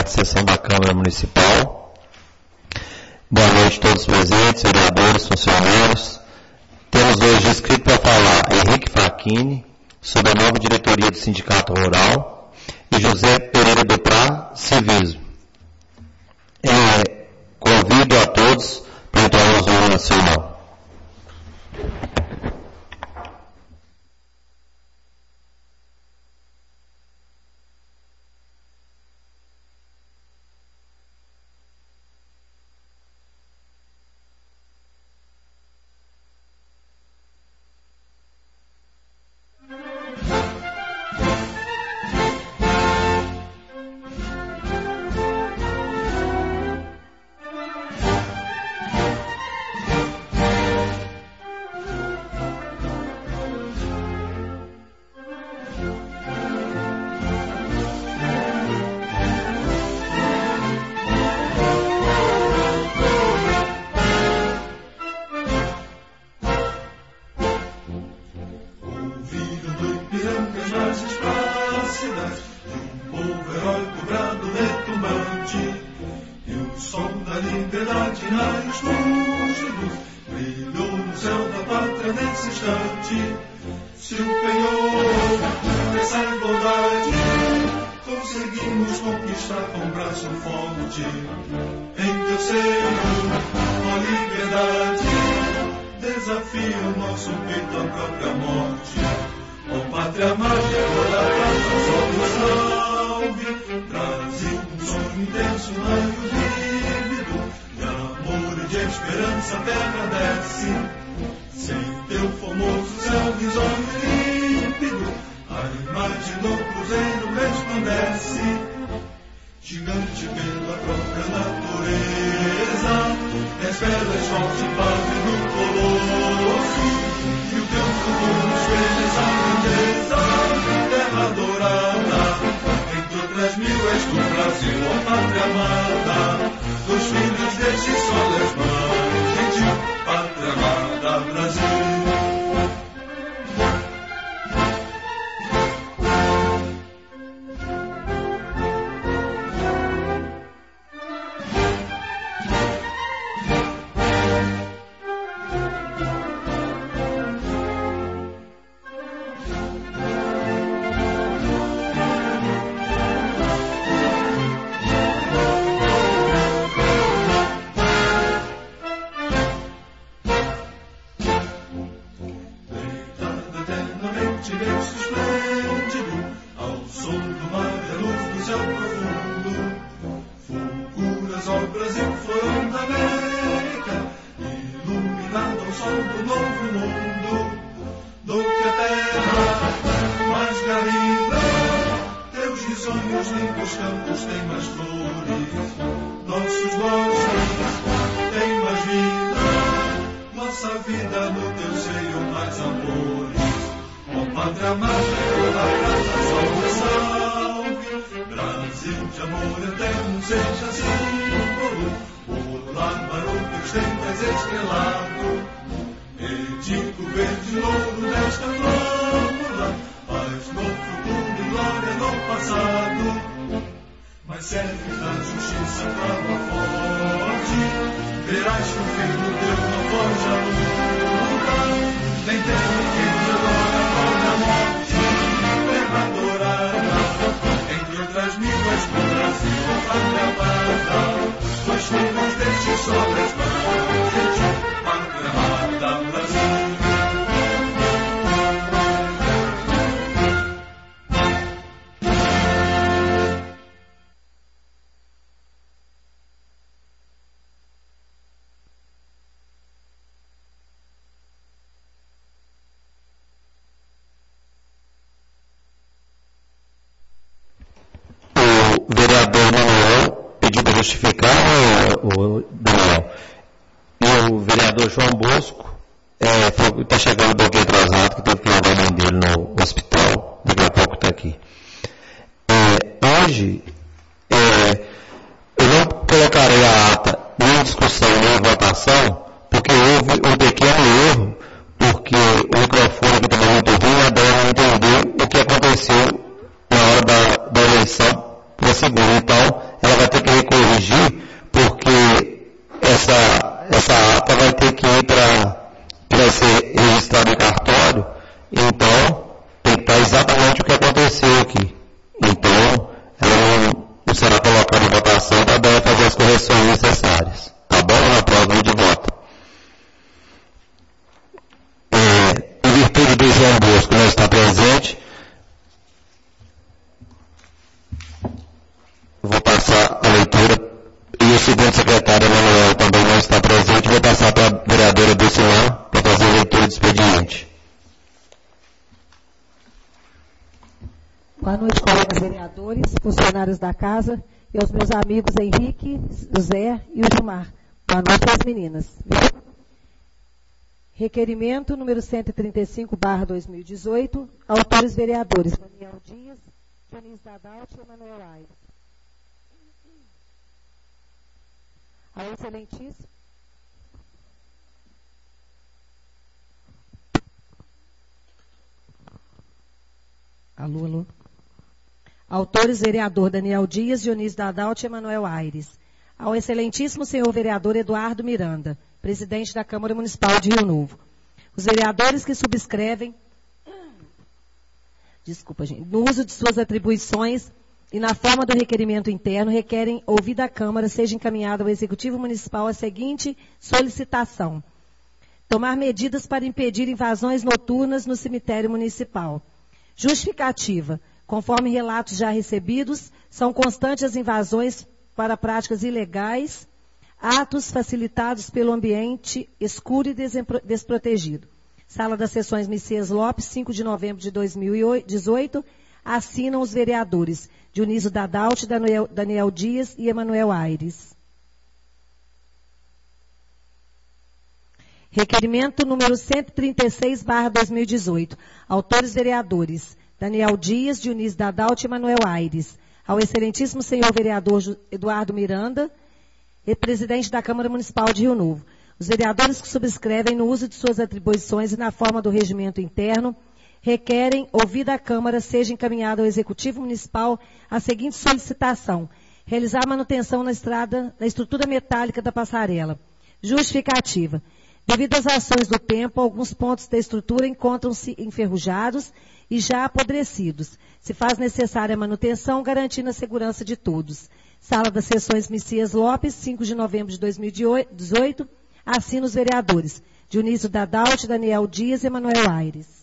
quarta sessão da Câmara Municipal. Boa noite a todos os presentes, vereadores, funcionários. Temos hoje inscrito para falar Henrique Facchini, sobre a nova diretoria do Sindicato Rural, e José Pereira Duprá, Civismo. Convido a todos para entrar no Jornal Nacional. O vereador Manuel pediu para justificar, o Daniel. E o vereador João Bosco está chegando um pouquinho atrasado, que teve que levar a mãe dele no hospital. Daqui a pouco está aqui. Hoje, eu não colocarei a ata nem em discussão nem em votação, porque houve um pequeno erro, porque o microfone aqui também é muito ruim, a Débora não entendeu o que aconteceu na hora da eleição para segunda. Então, ela vai corrigir, porque essa ata vai ter que ir para ser registrada em cartório, então tem que estar exatamente o que aconteceu aqui. Então, ela não será colocada em votação para dela fazer as correções necessárias. Tá bom? Na prova de voto. Em virtude do João Bosco não estar presente, vou passar a leitura, e o segundo secretário Emanuel também não está presente, vou passar para a vereadora Dulcilã para fazer a leitura do expediente. Boa noite, colegas vereadores, funcionários da casa e aos meus amigos Henrique, José e o Gilmar. Boa noite às meninas. Requerimento número 135/2018, autores vereadores Daniel Dias, Dionísio Dadalt e Emanuel Aires. Ao excelentíssimo Alô. Autores, vereador Daniel Dias, Dionísio Dadalt e Emanuel Aires. Ao excelentíssimo senhor vereador Eduardo Miranda, presidente da Câmara Municipal de Rio Novo. Os vereadores que subscrevem, no uso de suas atribuições e na forma do requerimento interno, requerem, ouvida a Câmara, seja encaminhada ao Executivo Municipal a seguinte solicitação: tomar medidas para impedir invasões noturnas no cemitério municipal. Justificativa: conforme relatos já recebidos, são constantes as invasões para práticas ilegais, atos facilitados pelo ambiente escuro e desprotegido. Sala das Sessões Messias Lopes, 5 de novembro de 2018, assinam os vereadores Dionísio Dadalt, Daniel Dias e Emanuel Aires. Requerimento número 136/2018. Autores vereadores Daniel Dias, Dionísio Dadalt e Emanuel Aires. Ao excelentíssimo senhor vereador Eduardo Miranda, presidente da Câmara Municipal de Rio Novo. Os vereadores que subscrevem no uso de suas atribuições e na forma do regimento interno, requerem, ouvida a Câmara, seja encaminhado ao Executivo Municipal a seguinte solicitação: realizar manutenção na estrutura metálica da passarela. Justificativa: devido às ações do tempo, alguns pontos da estrutura encontram-se enferrujados e já apodrecidos. Se faz necessária a manutenção, garantindo a segurança de todos. Sala das Sessões Messias Lopes, 5 de novembro de 2018, assina os vereadores Dionísio Dadalt, Daniel Dias e Emanuel Aires.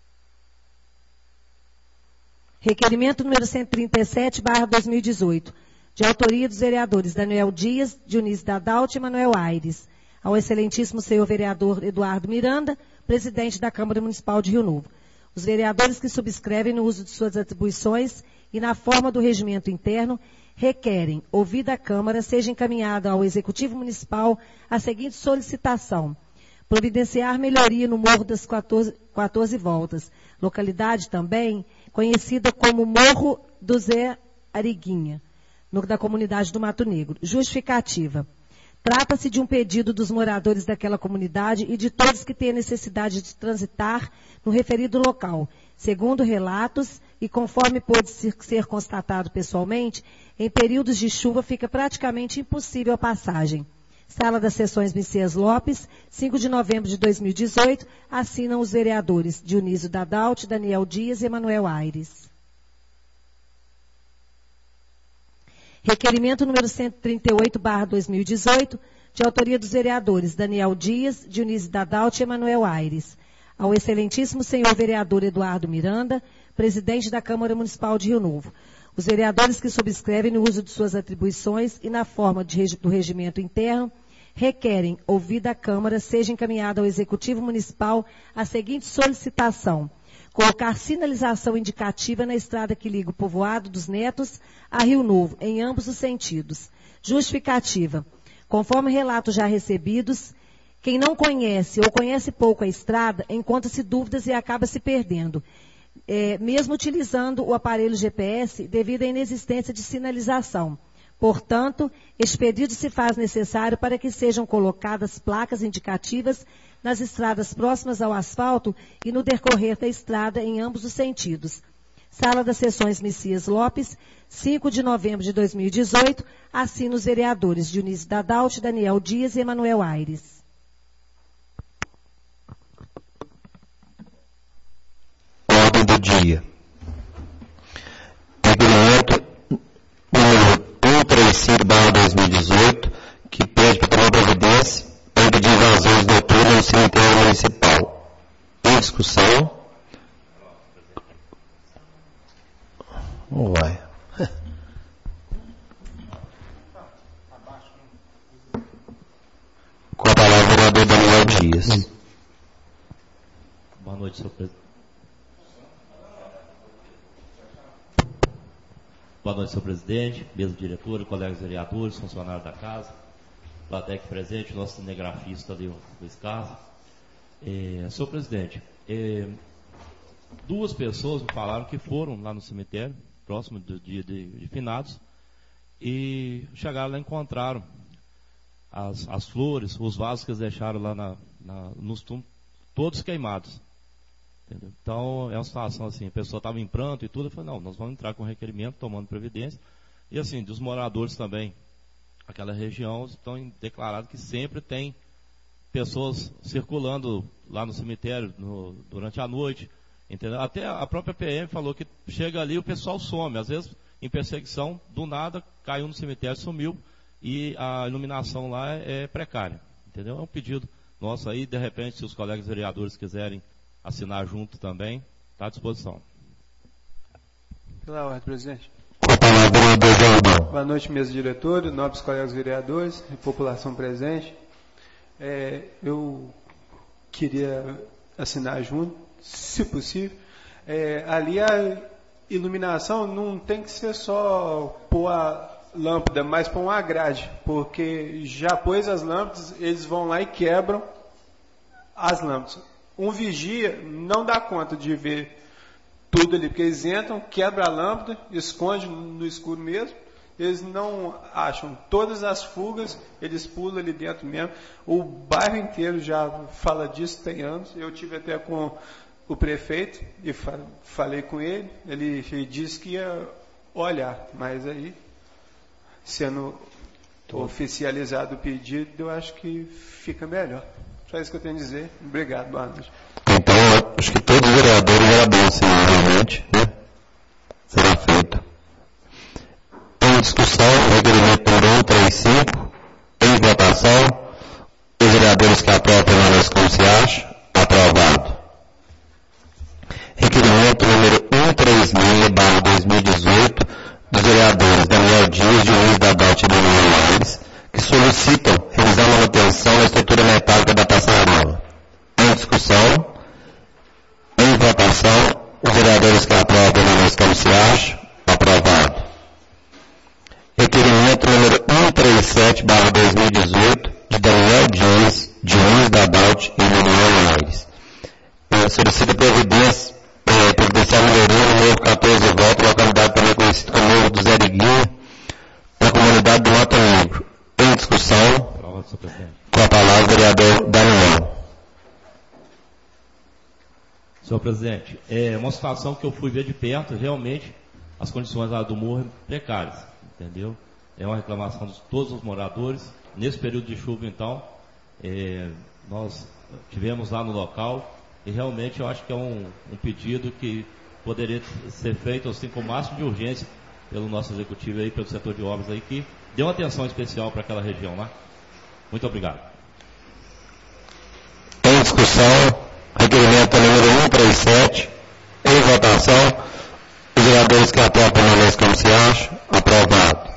Requerimento número 137/2018, de autoria dos vereadores Daniel Dias, Dionísio Dadalt e Emanuel Aires. Ao excelentíssimo senhor vereador Eduardo Miranda, presidente da Câmara Municipal de Rio Novo. Os vereadores que subscrevem no uso de suas atribuições e na forma do regimento interno, requerem, ouvida a Câmara, seja encaminhada ao Executivo Municipal a seguinte solicitação: providenciar melhoria no Morro das 14 Voltas, localidade também conhecida como Morro do Zé Ariguinha, da comunidade do Mato Negro. Justificativa: trata-se de um pedido dos moradores daquela comunidade e de todos que têm necessidade de transitar no referido local. Segundo relatos, e conforme pôde ser constatado pessoalmente, em períodos de chuva fica praticamente impossível a passagem. Sala das Sessões Messias Lopes, 5 de novembro de 2018, assinam os vereadores Dionísio Dadalt, Daniel Dias e Emanuel Aires. Requerimento número 138/2018, de autoria dos vereadores Daniel Dias, Dionísio Dadalt e Emanuel Aires. Ao excelentíssimo senhor vereador Eduardo Miranda, presidente da Câmara Municipal de Rio Novo. Os vereadores que subscrevem no uso de suas atribuições e na forma do regimento interno, requerem, ouvida a Câmara, seja encaminhada ao Executivo Municipal a seguinte solicitação: colocar sinalização indicativa na estrada que liga o povoado dos Netos a Rio Novo, em ambos os sentidos. Justificativa: conforme relatos já recebidos, quem não conhece ou conhece pouco a estrada, encontra-se dúvidas e acaba se perdendo, mesmo utilizando o aparelho GPS devido à inexistência de sinalização. Portanto, este pedido se faz necessário para que sejam colocadas placas indicativas nas estradas próximas ao asfalto e no decorrer da estrada em ambos os sentidos. Sala das Sessões Messias Lopes, 5 de novembro de 2018. Assina os vereadores Dionísio Dadalt, Daniel Dias e Emanuel Aires. Ordem do dia. Regulamento número 135/2018, que pede para tomar providência para impedir invasões noturnas no cemitério municipal. Em discussão. Vai. Com a palavra o vereador Daniel Dias. Boa noite, senhor presidente. Boa noite, senhor presidente, mesa diretora, colegas vereadores, funcionários da casa, plateia aqui presente, nosso cinegrafista ali, o Luiz Carlos. Senhor presidente, duas pessoas me falaram que foram lá no cemitério, próximo do dia de finados, e chegaram lá e encontraram as flores, os vasos que eles deixaram lá nos túmulos, todos queimados. Entendeu? Então, é uma situação assim, a pessoa estava em pranto e tudo, eu falei, não, nós vamos entrar com requerimento, tomando providência. E assim, dos moradores também, aquela região, estão declarados que sempre tem pessoas circulando lá no cemitério durante a noite, entendeu? Até a própria PM falou que chega ali, o pessoal some, às vezes em perseguição, do nada, caiu no cemitério, sumiu, e a iluminação lá é precária, entendeu? É um pedido nosso aí, de repente, se os colegas vereadores quiserem assinar junto também, está à disposição. Pela ordem, presidente. Com a palavra, vereador Jordão. Boa noite, mesa diretora, nobres colegas vereadores e população presente. Eu queria assinar junto, se possível. Ali a iluminação não tem que ser só pôr a lâmpada, mas pôr uma grade, porque já pôs as lâmpadas, eles vão lá e quebram as lâmpadas. Um vigia não dá conta de ver tudo ali, porque eles entram, quebram a lâmpada, escondem no escuro mesmo, eles não acham todas as fugas, eles pulam ali dentro mesmo. O bairro inteiro já fala disso, tem anos. Eu tive até com o prefeito e falei com ele disse que ia olhar, mas aí, sendo oficializado o pedido, eu acho que fica melhor. Só isso que eu tenho a dizer. Obrigado, boa noite. Então, acho que todos os vereadores já bom, sim, realmente, né? Será feita. Em discussão, requerimento número 135, em votação, os vereadores que aprovam permanecem como se acha, aprovado. Requerimento número 136/2018, dos vereadores Daniel Dias, Dionísio Dadalt e Emanuel Aires, que solicitam realizar a manutenção da estrutura metálica da passarela. Em discussão, em votação, os vereadores que aprovam permanecem como se acha, aprovado. Requerimento número 137/2018, de Daniel Dias, Dionísio Dadalt e Emanuel Aires. Solicita providência providenciar melhoria no novo 14 Volta, localidade também conhecida como Novo do Zé Guinha, na comunidade do Mato Negro. Em discussão, com a palavra o vereador Daniel. Senhor presidente, é uma situação que eu fui ver de perto, realmente as condições lá do morro precárias, entendeu? É uma reclamação de todos os moradores. Nesse período de chuva, então, nós tivemos lá no local e realmente eu acho que é um pedido que poderia ser feito assim com o máximo de urgência pelo nosso executivo aí, pelo setor de obras aí, que dê uma atenção especial para aquela região lá. Muito obrigado. Em discussão, requerimento número 137, em votação, os vereadores que aprovam permanecem como se acha, aprovado.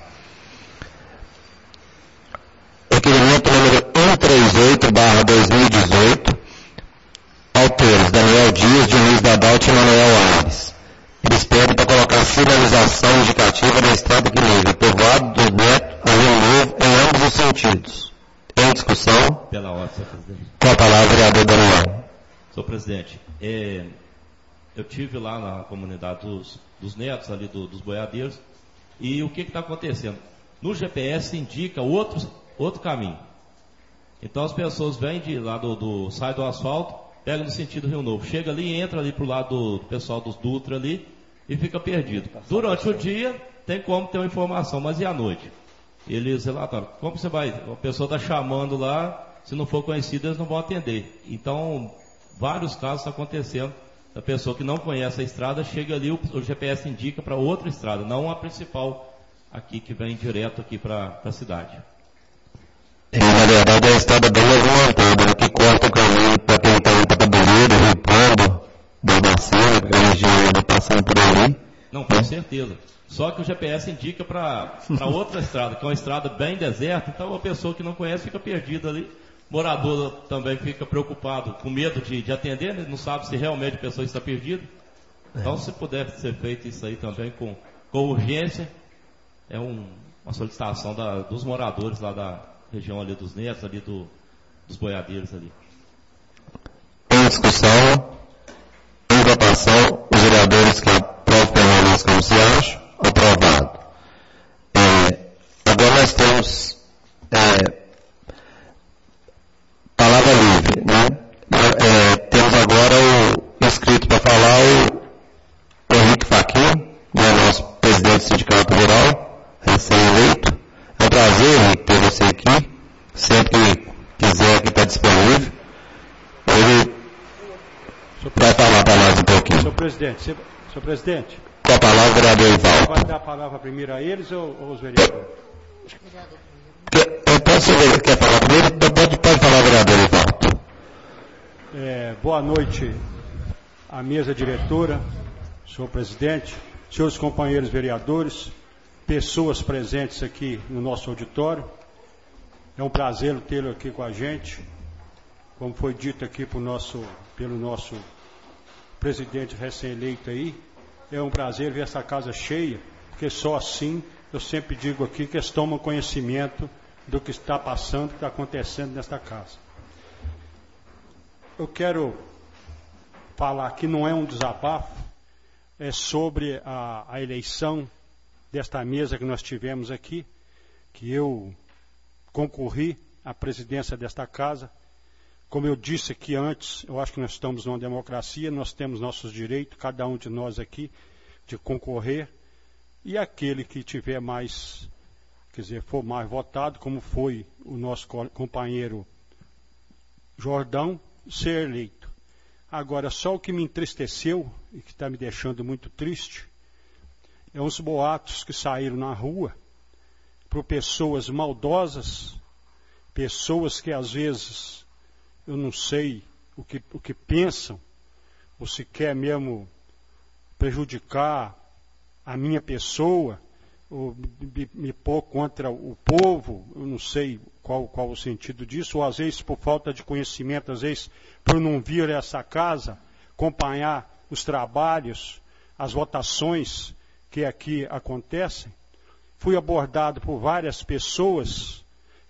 Requerimento número 138/2018, autores Daniel Dias, Dionísio Dadalt e Emanuel Aires. Eles pedem para colocar sinalização indicativa na estrada que liga Povoado do Neto a Rio Novo em ambos os sentidos. Em discussão. Pela ordem, senhor presidente. Com a palavra, o vereador Daniel. Senhor presidente, eu tive lá na comunidade dos netos, ali dos boiadeiros, e o que está acontecendo? No GPS indica outro caminho. Então as pessoas vêm de lá sai do asfalto, pega no sentido Rio Novo, chega ali, entra ali pro lado do pessoal dos Dutra ali, e fica perdido. Durante o dia tem como ter uma informação, mas e à noite? Eles relataram, como você vai, a pessoa está chamando lá, se não for conhecida eles não vão atender. Então, vários casos estão acontecendo, a pessoa que não conhece a estrada, chega ali, o GPS indica para outra estrada, não a principal aqui que vem direto aqui para a cidade. Na verdade é a estrada bem movimentada, né, que corta o caminho para quem está indo para Tabuleiro, Rio Pombo, Barbacena, a região passando por ali. Não, com certeza. Só que o GPS indica para outra estrada, que é uma estrada bem deserta, então a pessoa que não conhece fica perdida ali. Morador também fica preocupado, com medo de atender, né? Não sabe se realmente a pessoa está perdida. Então, se puder ser feito isso aí também com urgência, é uma solicitação dos moradores lá da região ali dos Netos, ali dos boiadeiros ali. Em discussão, em votação, os vereadores que aprovam permanência como se acha, aprovado. Agora nós temos palavra livre, né? Temos agora o inscrito para falar o Henrique Fachin, né, nosso presidente do Sindicato Rural, recém-eleito. É um prazer, Henrique, ter você aqui. Sempre que quiser, aqui está disponível. Ele vai falar para nós um pouquinho. Senhor presidente. Com a palavra, o vereador Ivaldo. Vai dar a palavra primeiro a eles ou os vereadores? Então, se você quer falar primeiro, pode falar, vereador Ivaldo. Boa noite à mesa diretora, senhor presidente, senhores companheiros vereadores, pessoas presentes aqui no nosso auditório. É um prazer tê-lo aqui com a gente. Como foi dito aqui pelo nosso presidente recém-eleito aí, é um prazer ver essa casa cheia, porque só assim, eu sempre digo aqui, que eles tomam conhecimento do que está passando, do que está acontecendo nesta casa. Eu quero falar que não é um desabafo, é sobre a eleição desta mesa que nós tivemos aqui, que eu concorri à presidência desta casa. Como eu disse aqui antes, eu acho que nós estamos numa democracia, nós temos nossos direitos, cada um de nós aqui, de concorrer, e aquele que tiver mais, for mais votado, como foi o nosso companheiro Jordão, ser eleito. Agora, só o que me entristeceu, e que está me deixando muito triste, é uns boatos que saíram na rua, por pessoas maldosas, pessoas que às vezes eu não sei o que pensam, ou se quer mesmo prejudicar a minha pessoa, ou me pôr contra o povo, eu não sei qual o sentido disso, ou às vezes por falta de conhecimento, às vezes por não vir a essa casa, acompanhar os trabalhos, as votações que aqui acontecem. Fui abordado por várias pessoas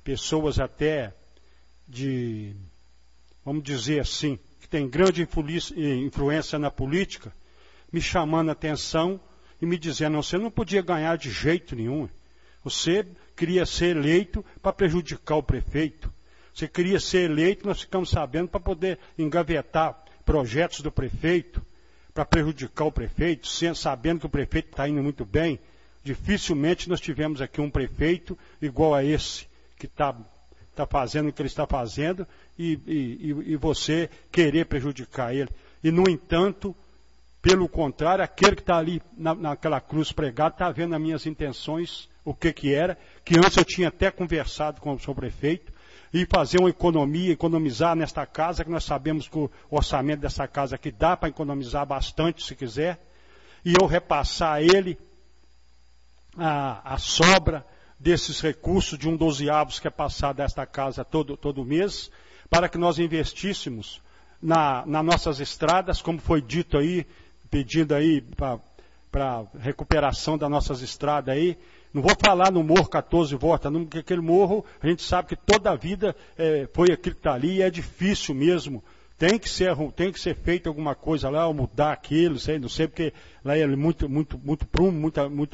até de, vamos dizer assim, que tem grande influência na política, me chamando a atenção e me dizendo, você não podia ganhar de jeito nenhum. Você queria ser eleito para prejudicar o prefeito. Você queria ser eleito, nós ficamos sabendo, para poder engavetar projetos do prefeito, para prejudicar o prefeito, sabendo que o prefeito está indo muito bem. Dificilmente nós tivemos aqui um prefeito igual a esse, que está fazendo o que ele está fazendo, e você querer prejudicar ele. E, no entanto, pelo contrário, aquele que está ali naquela cruz pregada está vendo as minhas intenções, o que era, que antes eu tinha até conversado com o senhor prefeito, e fazer uma economia, economizar nesta casa, que nós sabemos que o orçamento dessa casa aqui dá para economizar bastante, se quiser, e eu repassar a ele a sobra desses recursos de 1/12 que é passado desta casa todo mês, para que nós investíssemos nas nossas estradas, como foi dito aí, pedindo aí para recuperação das nossas estradas aí. Não vou falar no Morro 14 Volta, porque aquele morro, a gente sabe que toda a vida foi aquilo que está ali, e é difícil mesmo. Tem que ser feito alguma coisa lá, ou mudar aquilo, não sei, porque lá é muito prumo,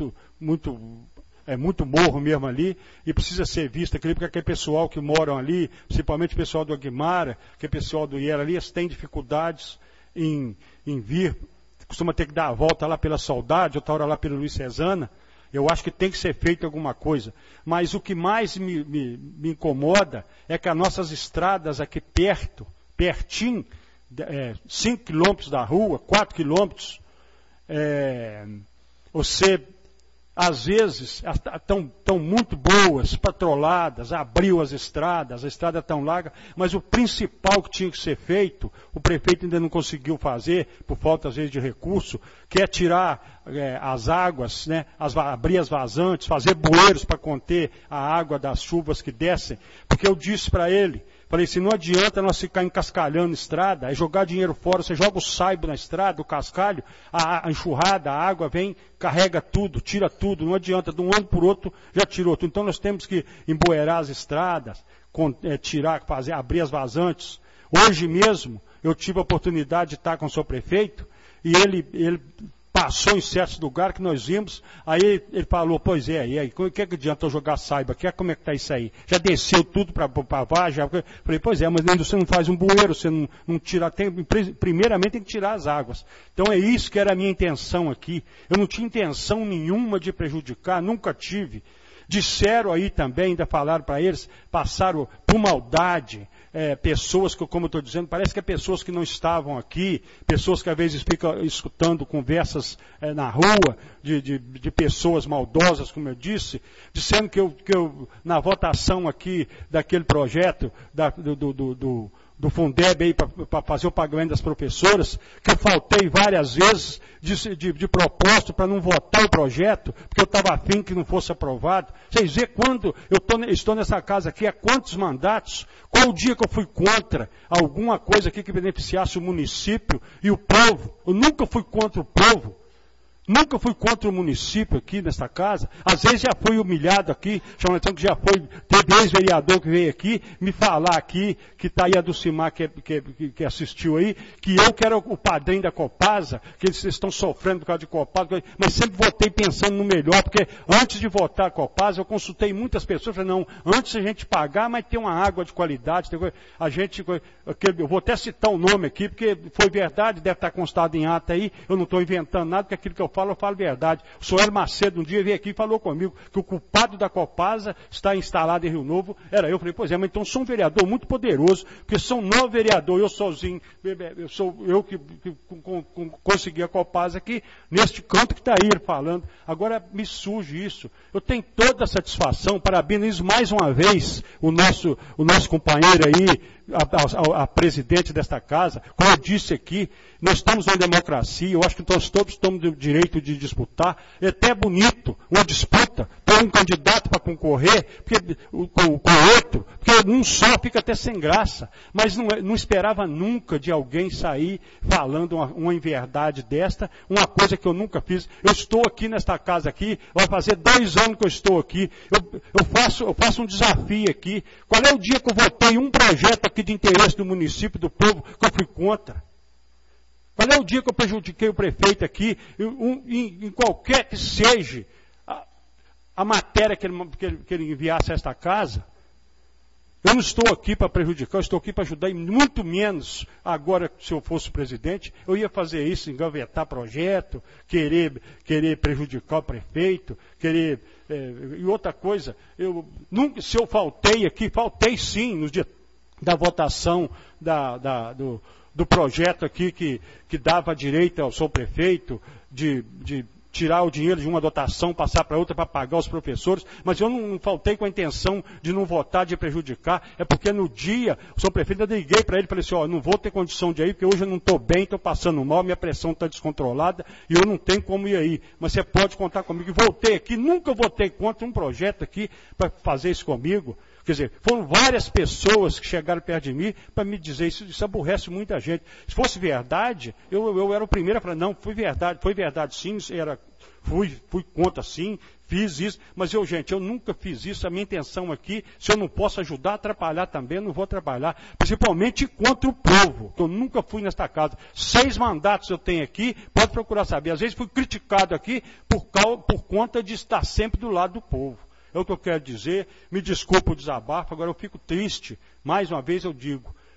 muito morro mesmo ali, e precisa ser visto aquele, porque aquele pessoal que moram ali, principalmente o pessoal do Aguimara, aquele pessoal do Iera ali, eles têm dificuldades em vir costuma ter que dar a volta lá pela Saudade, outra hora lá pelo Luiz Cesana. Eu acho que tem que ser feito alguma coisa. Mas o que mais me incomoda é que as nossas estradas aqui pertinho, 5 quilômetros da rua, 4 quilômetros, você, às vezes, estão muito boas, patroladas, abriu as estradas, a estrada é tão larga, mas o principal que tinha que ser feito, o prefeito ainda não conseguiu fazer, por falta, às vezes, de recurso, que é tirar as águas, né, abrir as vazantes, fazer bueiros para conter a água das chuvas que descem, porque eu disse para ele, falei assim, não adianta nós ficar encascalhando estrada, é jogar dinheiro fora, você joga o saibo na estrada, o cascalho, a enxurrada, a água vem, carrega tudo, tira tudo, não adianta, de um ano por outro já tirou tudo. Então nós temos que embueirar as estradas, abrir as vazantes. Hoje mesmo eu tive a oportunidade de estar com o seu prefeito e ele passou em certos lugares que nós vimos, aí ele falou, pois é, e aí, o que adianta eu jogar saiba aqui? Como é que está isso aí? Já desceu tudo para a vagem? Falei, pois é, mas você não faz um bueiro, você não tira, primeiramente tem que tirar as águas. Então é isso que era a minha intenção aqui. Eu não tinha intenção nenhuma de prejudicar, nunca tive. Disseram aí também, ainda falaram para eles, passaram por maldade, pessoas que, como eu estou dizendo, parece que é pessoas que não estavam aqui, pessoas que às vezes ficam escutando conversas na rua, de pessoas maldosas, como eu disse, dizendo que eu na votação aqui daquele projeto do Fundeb aí para fazer o pagamento das professoras, que eu faltei várias vezes de propósito para não votar o projeto, porque eu estava afim que não fosse aprovado. Vocês veem quando eu estou nessa casa aqui, há quantos mandatos, qual o dia que eu fui contra alguma coisa aqui que beneficiasse o município e o povo? Eu nunca fui contra o povo. Nunca fui contra o município aqui nessa casa. Às vezes já fui humilhado aqui, chamando atenção que já teve ex-vereador que veio aqui me falar aqui, que está aí a Dulcimar que assistiu aí, que eu que era o padrinho da Copasa, que eles estão sofrendo por causa de Copasa, mas sempre votei pensando no melhor, porque antes de votar a Copasa, eu consultei muitas pessoas, falei, não, antes a gente pagar, mas tem uma água de qualidade, eu vou até citar o nome aqui, porque foi verdade, deve estar constado em ata aí, eu não estou inventando nada, porque aquilo que eu falo a verdade. O senhor Macedo um dia veio aqui e falou comigo que o culpado da Copasa está instalado em Rio Novo, era eu. Falei, pois é, mas então sou um vereador muito poderoso, porque são 9 vereadores, eu sozinho, eu que consegui a Copasa aqui, neste canto que está aí ele falando. Agora me surge isso. Eu tenho toda a satisfação, parabenizo mais uma vez o nosso companheiro aí, a presidente desta casa, como eu disse aqui, nós estamos em democracia, eu acho que nós todos temos o direito de disputar, é até bonito uma disputa, ter um candidato para concorrer com outro, porque um só fica até sem graça, mas não esperava nunca de alguém sair falando uma inverdade desta, uma coisa que eu nunca fiz. Eu estou aqui nesta casa aqui, vai fazer 2 anos que eu estou aqui, eu faço um desafio aqui, qual é o dia que eu votei um projeto aqui de interesse do município, do povo, que eu fui contra? Qual é o dia que eu prejudiquei o prefeito aqui, em qualquer que seja a matéria que ele enviasse a esta casa? Eu não estou aqui para prejudicar, eu estou aqui para ajudar, e muito menos agora, se eu fosse presidente, eu ia fazer isso, engavetar projeto, querer prejudicar o prefeito, e outra coisa, se eu faltei aqui, faltei sim, no dia da votação do projeto aqui que dava direito ao seu prefeito de tirar o dinheiro de uma dotação, passar para outra para pagar os professores, mas eu não faltei com a intenção de não votar, de prejudicar, é porque no dia, o seu prefeito, eu liguei para ele e falei assim, não vou ter condição de ir, porque hoje eu não estou bem, estou passando mal, minha pressão está descontrolada e eu não tenho como ir aí, mas você pode contar comigo. E voltei aqui, nunca votei contra um projeto aqui para fazer isso comigo. Quer dizer, foram várias pessoas que chegaram perto de mim para me dizer isso aborrece muita gente. Se fosse verdade, eu era o primeiro a falar, não, foi verdade sim, fui contra sim, fiz isso, mas eu nunca fiz isso, a minha intenção aqui, se eu não posso ajudar, atrapalhar também, eu não vou atrapalhar, principalmente contra o povo, que eu nunca fui nesta casa. 6 mandatos eu tenho aqui, pode procurar saber, às vezes fui criticado aqui por conta de estar sempre do lado do povo. É o que eu quero dizer, me desculpa o desabafo, agora eu fico triste, mais uma vez eu digo,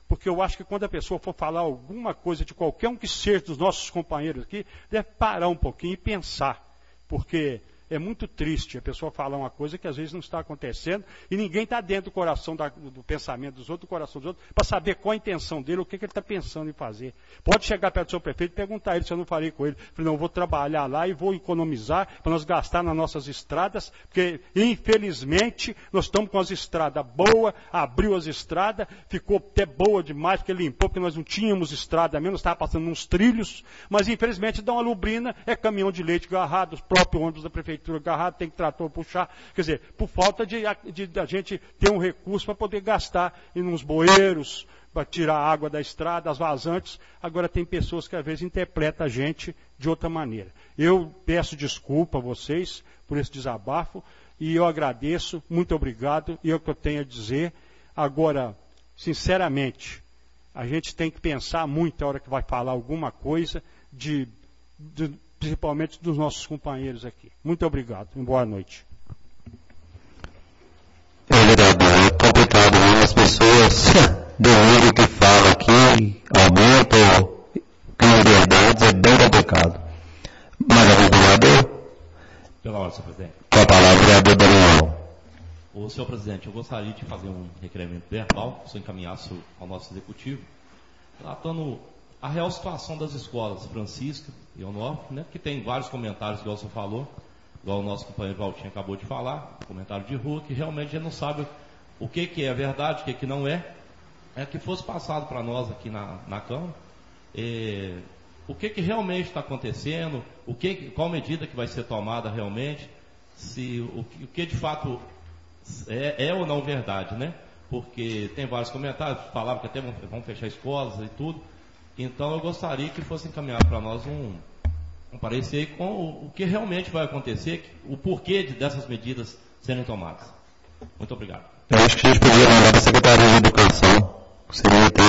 Porque eu acho que quando a pessoa for falar alguma coisa de qualquer um que seja dos nossos companheiros aqui, deve parar um pouquinho e pensar. Porque é muito triste a pessoa falar uma coisa que às vezes não está acontecendo e ninguém está dentro do coração, do pensamento dos outros, do coração dos outros, para saber qual a intenção dele, o que ele está pensando em fazer. Pode chegar perto do seu prefeito e perguntar a ele se eu não falei com ele. Falei, não, eu vou trabalhar lá e vou economizar para nós gastar nas nossas estradas, porque infelizmente nós estamos com as estradas boas, abriu as estradas, ficou até boa demais, porque limpou, porque nós não tínhamos estrada mesmo, nós estávamos passando uns trilhos, mas infelizmente dá uma lubrina, é caminhão de leite agarrado, os próprios ônibus da prefeitura agarrado, tem que trator puxar, quer dizer, por falta de a gente ter um recurso para poder gastar em uns bueiros, para tirar a água da estrada, as vazantes. Agora tem pessoas que às vezes interpretam a gente de outra maneira. Eu peço desculpa a vocês por esse desabafo e eu agradeço, muito obrigado, e é o que eu tenho a dizer. Agora, sinceramente, a gente tem que pensar muito na hora que vai falar alguma coisa principalmente dos nossos companheiros aqui. Muito obrigado e boa noite. Vereador, é complicado, né? As pessoas do que falam aqui, aumentam, criam verdades, é bem complicado. Mas algum vereador? Pela hora, senhor presidente. Com a palavra, vereador Daniel. Ô, senhor presidente, eu gostaria de fazer um requerimento verbal, se eu encaminhasse ao nosso executivo, tratando a real situação das escolas Francisca e Onofre, né, que tem vários comentários, igual o senhor falou, igual o nosso companheiro Valtinho acabou de falar, comentário de rua, que realmente a gente não sabe o que é verdade, o que não é. É que fosse passado para nós aqui na Câmara, o que realmente está acontecendo, qual medida que vai ser tomada realmente, o que de fato é ou não verdade, né? Porque tem vários comentários, falavam que até vão fechar escolas e tudo. Então eu gostaria que fosse encaminhado para nós um parecer com o que realmente vai acontecer, o porquê dessas medidas serem tomadas. Muito obrigado. Eu acho que a gente podia mandar para a Secretaria de Educação, seria até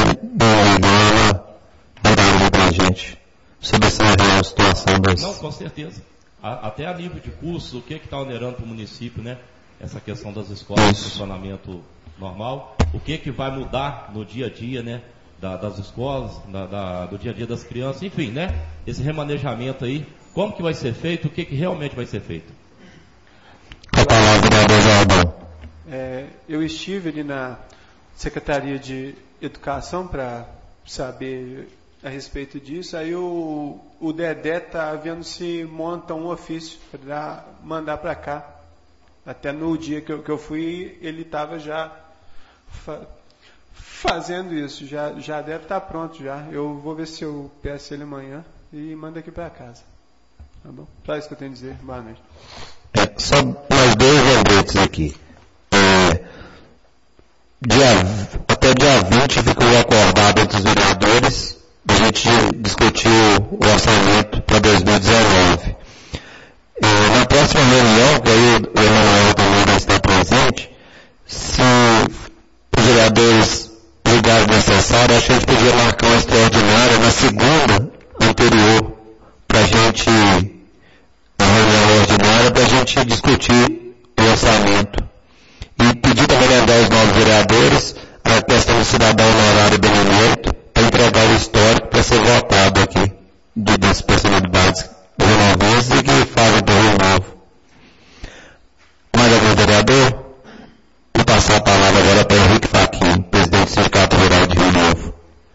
mandar para a gente, sobre essa real situação das... Não, com certeza. Até a nível de cursos, o que está onerando para o município, né? Essa questão das escolas, de funcionamento normal, o que vai mudar no dia a dia, né? Das escolas, do dia a dia das crianças, enfim, né? Esse remanejamento aí, como que vai ser feito, o que realmente vai ser feito? Com a palavra, vereador Jordão. Eu estive ali na Secretaria de Educação para saber a respeito disso, aí o Dedé está vendo se monta um ofício para mandar para cá. Até no dia que eu fui, ele estava já fazendo isso, já deve estar pronto já. Eu vou ver se eu peço ele amanhã e mando aqui para casa. Tá bom? Só isso que eu tenho a dizer. Boa noite. Só mais dois lembretes aqui. Até dia 20 ficou acordado entre os vereadores a gente discutir o orçamento para 2019. Na próxima reunião, que aí o Emanuel também vai estar presente, se os vereadores julgarem necessário, acho que a gente podia marcar uma extraordinária na segunda anterior para a gente, a reunião ordinária, para a gente discutir o orçamento. E pedir também lembrar os novos vereadores a questão do cidadão honorário benemérito para entregar o histórico para ser votado aqui das personalidades renovenses e que fazem para o Rio Novo. Mais algum vereador? Vou passar a palavra agora para Henrique Fachin, presidente do Sindicato Rural de Rio Novo.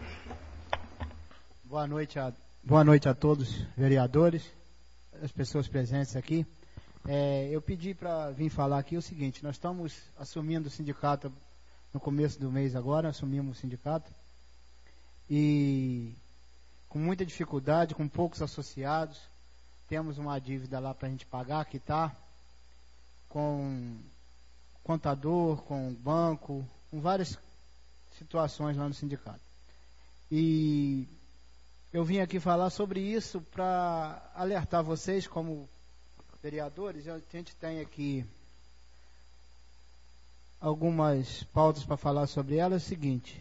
Boa noite a todos, vereadores, as pessoas presentes aqui. Eu pedi para vir falar aqui o seguinte: nós estamos assumindo o sindicato no começo do mês agora, assumimos o sindicato, e com muita dificuldade, com poucos associados, temos uma dívida lá para a gente pagar, que está com contador, com banco, com várias situações lá no sindicato. E eu vim aqui falar sobre isso para alertar vocês como vereadores. A gente tem aqui algumas pautas para falar sobre elas. É o seguinte: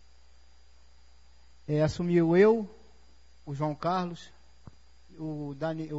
assumiu eu, o João Carlos, o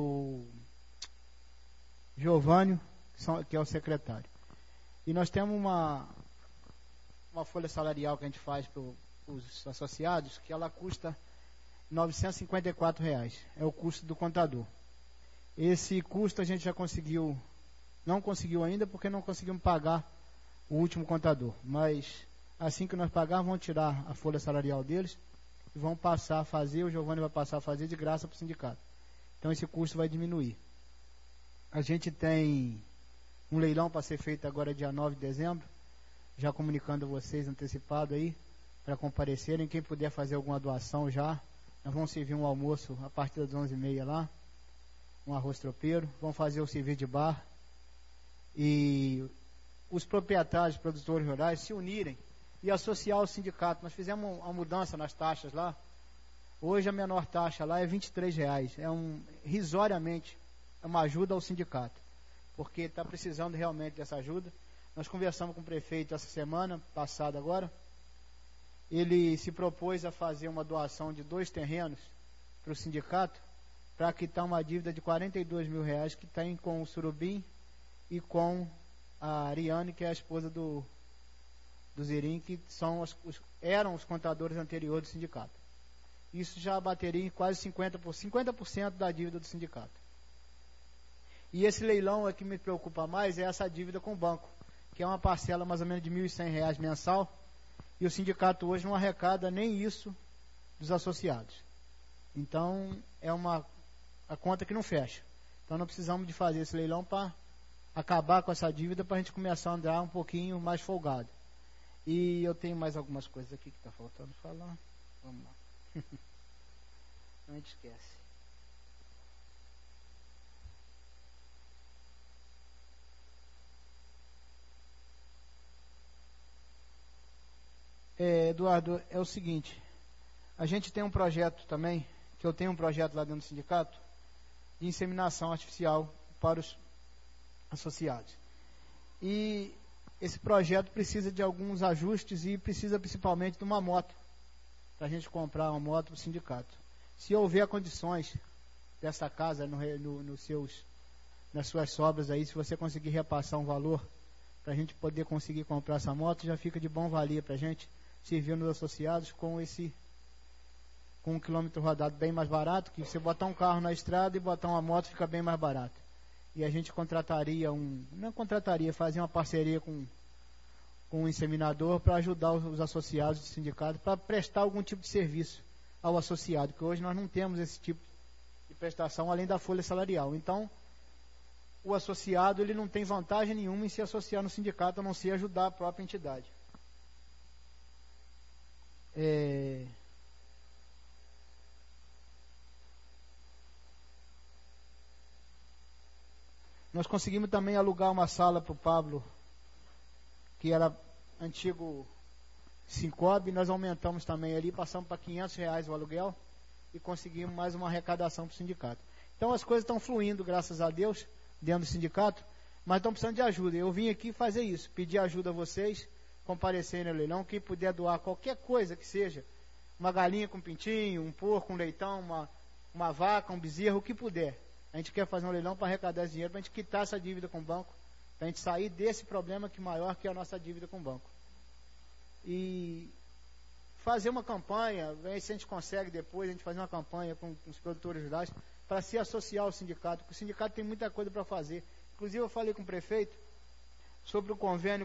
Giovânio, que é o secretário. E nós temos uma folha salarial que a gente faz para o os associados que ela custa R$ 954. É o custo do contador. Esse custo a gente já não conseguiu ainda porque não conseguimos pagar o último contador. Mas assim que nós pagarmos, vão tirar a folha salarial deles e vão passar a fazer, o Giovanni vai passar a fazer de graça para o sindicato. Então esse custo vai diminuir. A gente tem um leilão para ser feito agora dia 9 de dezembro, já comunicando a vocês antecipado aí, para comparecerem. Quem puder fazer alguma doação já, nós vamos servir um almoço a partir das 11h30 lá, um arroz tropeiro, vamos fazer o serviço de bar, e os proprietários, produtores rurais se unirem e associar ao sindicato. Nós fizemos uma mudança nas taxas lá. Hoje a menor taxa lá é R$ 23, risoriamente, é uma ajuda ao sindicato, porque está precisando realmente dessa ajuda. Nós conversamos com o prefeito essa semana passada agora, ele se propôs a fazer uma doação de 2 terrenos para o sindicato, para quitar uma dívida de R$ 42 mil que tem com o Surubim e com a Ariane, que é a esposa do Zirim, que eram os contadores anteriores do sindicato. Isso já bateria em quase 50% da dívida do sindicato. E esse leilão é que me preocupa mais, é essa dívida com o banco, que é uma parcela mais ou menos de R$ 1.100 mensal, e o sindicato hoje não arrecada nem isso dos associados. Então é a conta que não fecha. Então nós precisamos de fazer esse leilão para acabar com essa dívida, para a gente começar a andar um pouquinho mais folgado. E eu tenho mais algumas coisas aqui que está faltando falar. Vamos lá. Não, a gente esquece. Eduardo, é o seguinte, a gente tem um projeto também, que eu tenho um projeto lá dentro do sindicato, de inseminação artificial para os associados. E esse projeto precisa de alguns ajustes e precisa principalmente de uma moto, para a gente comprar uma moto para o sindicato. Se houver condições dessa casa, nas suas sobras aí, se você conseguir repassar um valor, para a gente poder conseguir comprar essa moto, já fica de bom valia para a gente, servindo os associados com um quilômetro rodado bem mais barato, que você botar um carro na estrada e botar uma moto fica bem mais barato. E a gente fazia uma parceria com um inseminador para ajudar os associados do sindicato, para prestar algum tipo de serviço ao associado, que hoje nós não temos esse tipo de prestação além da folha salarial. Então, o associado ele não tem vantagem nenhuma em se associar no sindicato, a não ser ajudar a própria entidade. Nós conseguimos também alugar uma sala para o Pablo, que era antigo Sincob, nós aumentamos também ali, passamos para R$500 o aluguel e conseguimos mais uma arrecadação para o sindicato. Então as coisas estão fluindo, graças a Deus, dentro do sindicato, mas estão precisando de ajuda. Eu vim aqui fazer isso, pedir ajuda a vocês, comparecerem no leilão, quem puder doar qualquer coisa que seja, uma galinha com pintinho, um porco, um leitão, uma vaca, um bezerro, o que puder. A gente quer fazer um leilão para arrecadar esse dinheiro, para a gente quitar essa dívida com o banco, para a gente sair desse problema que maior que é a nossa dívida com o banco. E fazer uma campanha, ver se a gente consegue depois, a gente fazer uma campanha com os produtores rurais, para se associar ao sindicato, porque o sindicato tem muita coisa para fazer. Inclusive eu falei com o prefeito sobre o convênio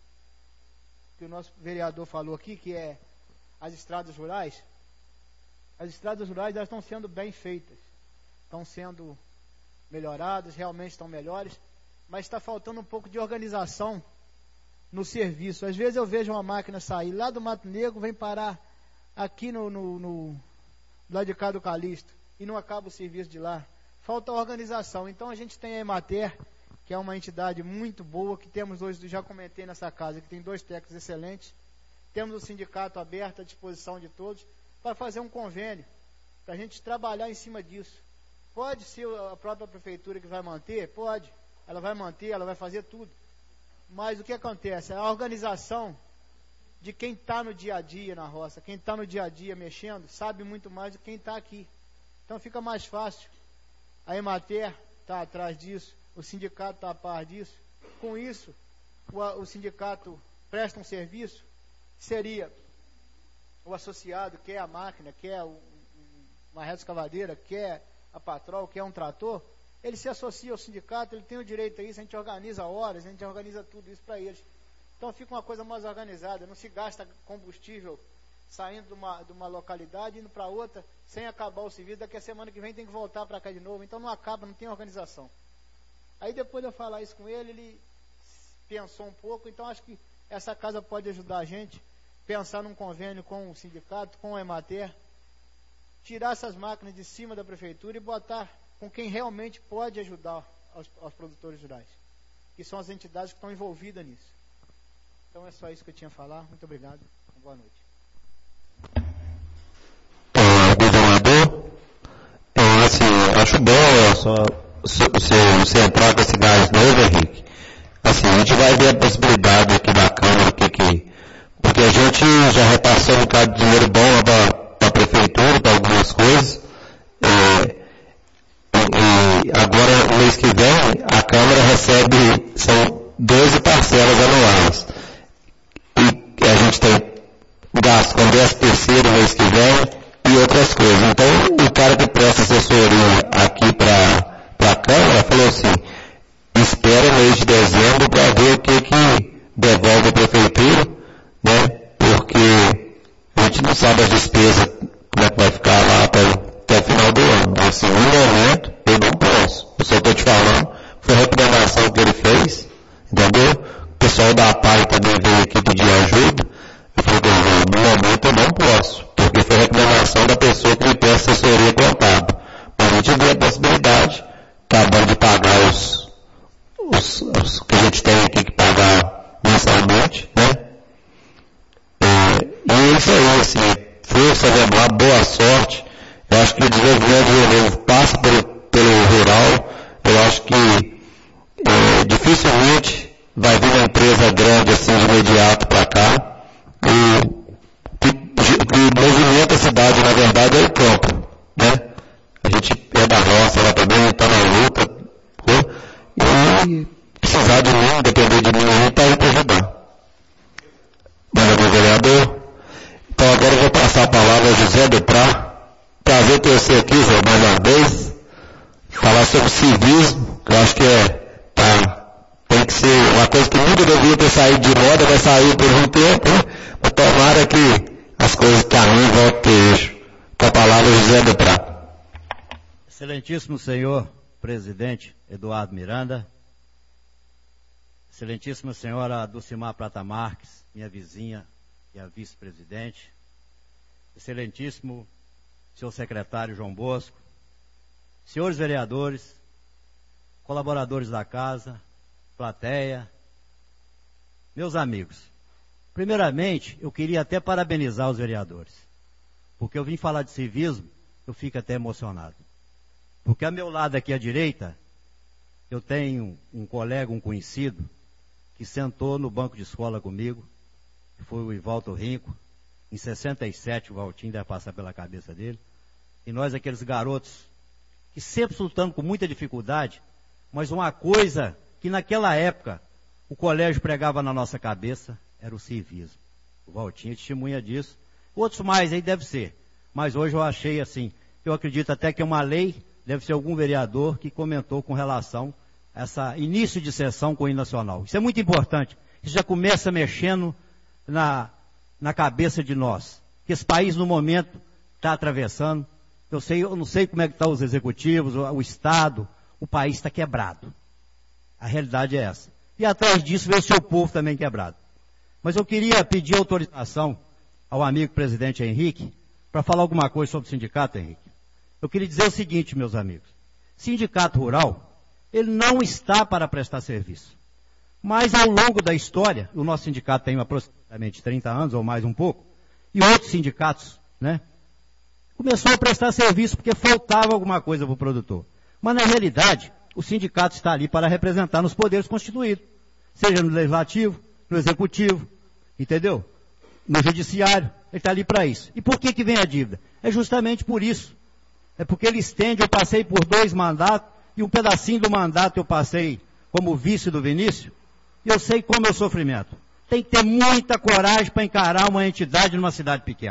que o nosso vereador falou aqui, que é as estradas rurais. As estradas rurais elas estão sendo bem feitas, estão sendo melhoradas, realmente estão melhores, mas está faltando um pouco de organização no serviço. Às vezes eu vejo uma máquina sair lá do Mato Negro, vem parar aqui no lado de cá do Calixto, e não acaba o serviço de lá. Falta organização. Então a gente tem a Emater, que é uma entidade muito boa, que temos hoje, já comentei nessa casa, que tem 2 técnicos excelentes. Temos o sindicato aberto à disposição de todos, para fazer um convênio, para a gente trabalhar em cima disso. Pode ser a própria prefeitura que vai manter? Pode. Ela vai manter, ela vai fazer tudo. Mas o que acontece? A organização de quem está no dia a dia na roça, quem está no dia a dia mexendo, sabe muito mais do que quem está aqui. Então fica mais fácil. A Emater está atrás disso, o sindicato está a par disso. Com isso, o sindicato presta um serviço, seria o associado quer a máquina, quer uma reta escavadeira, quer a patrol, quer um trator, ele se associa ao sindicato, ele tem o direito a isso, a gente organiza horas, a gente organiza tudo isso para eles. Então fica uma coisa mais organizada, não se gasta combustível saindo de uma localidade, indo para outra, sem acabar o serviço, daqui a semana que vem tem que voltar para cá de novo, então não acaba, não tem organização. Aí depois de eu falar isso com ele pensou um pouco, então acho que essa casa pode ajudar a gente, pensar num convênio com o sindicato, com o Emater, tirar essas máquinas de cima da prefeitura e botar com quem realmente pode ajudar aos produtores rurais, que são as entidades que estão envolvidas nisso. Então é só isso que eu tinha a falar. Muito obrigado. Boa noite. Governador, acho bom você entrar com esse gás novo, Henrique. Assim, a gente vai ver a possibilidade aqui da Câmara, porque a gente já repassou um bocado de dinheiro bom para a prefeitura, para algumas coisas. E agora, no mês que vem, a Câmara recebe, são 12 parcelas anuais. E a gente tem gasto com 10º no mês que vem e outras coisas. Então, o cara que presta assessoria aqui para a Câmara falou assim, espera o mês de dezembro para ver o que devolve a prefeitura, né? Porque a gente não sabe as despesas, como é que vai ficar lá até o final do ano. Assim, no momento, eu não posso. Eu só estou te falando, foi a recomendação que ele fez, entendeu? O pessoal da APAI também veio aqui pedir ajuda. Eu falei, no momento eu não posso, porque foi a recomendação da pessoa que me presta assessoria contábil. Mas a gente vê a possibilidade, acabando de pagar os que a gente tem aqui que pagar mensalmente, né? E é isso aí, assim, força, lembrar, boa sorte. Eu acho que o desenvolvimento do Rio Novo passa pelo rural. Eu acho que dificilmente vai vir uma empresa grande assim de imediato para cá. O que movimenta a cidade, na verdade, é o campo, né? A gente é da roça lá também, está na luta, e precisar de mim, depender de mim, aí está aí para ajudar. Maravilha, vereador. Então agora eu vou passar a palavra ao José Duprá. Prazer ter você aqui, Zé, mais uma vez. Falar sobre civismo, que eu acho que tem que ser uma coisa que nunca devia ter saído de moda, vai sair por um tempo, né? Mas tomara que as coisas caminhem e voltem a ter eixo. Com a palavra, José Duprá. Excelentíssimo senhor presidente Eduardo Miranda, excelentíssima senhora Dulcimar Prata Marques, minha vizinha e a vice-presidente, excelentíssimo senhor secretário João Bosco, senhores vereadores, colaboradores da casa, plateia, meus amigos. Primeiramente, eu queria até parabenizar os vereadores, porque eu vim falar de civismo, eu fico até emocionado. Porque ao meu lado aqui à direita, eu tenho um colega, um conhecido, que sentou no banco de escola comigo, que foi o Ivaldo Rinco. Em 67, o Valtinho deve passar pela cabeça dele. E nós, aqueles garotos, que sempre lutando com muita dificuldade, mas uma coisa que naquela época o colégio pregava na nossa cabeça era o civismo. O Valtinho é testemunha disso. Outros mais aí deve ser. Mas hoje eu achei assim, eu acredito até que é uma lei, deve ser algum vereador que comentou com relação a essa início de sessão com o hino nacional. Isso é muito importante. Isso já começa mexendo na cabeça de nós. Que esse país no momento está atravessando. Eu não sei como é que estão os executivos, o Estado, o país está quebrado. A realidade é essa. E atrás disso vem o seu povo também quebrado. Mas eu queria pedir autorização ao amigo presidente Henrique para falar alguma coisa sobre o sindicato, Henrique. Eu queria dizer o seguinte, meus amigos. Sindicato rural, ele não está para prestar serviço. Mas ao longo da história, o nosso sindicato tem aproximadamente 30 anos ou mais um pouco, e outros sindicatos, né, começou a prestar serviço porque faltava alguma coisa para o produtor. Mas na realidade, o sindicato está ali para representar nos poderes constituídos, seja no legislativo, no executivo, entendeu? No judiciário, ele está ali para isso. E por que vem a dívida? É justamente por isso. É porque ele estende, eu passei por 2 mandatos, e um pedacinho do mandato eu passei como vice do Vinícius, e eu sei como é o sofrimento. Tem que ter muita coragem para encarar uma entidade numa cidade pequena.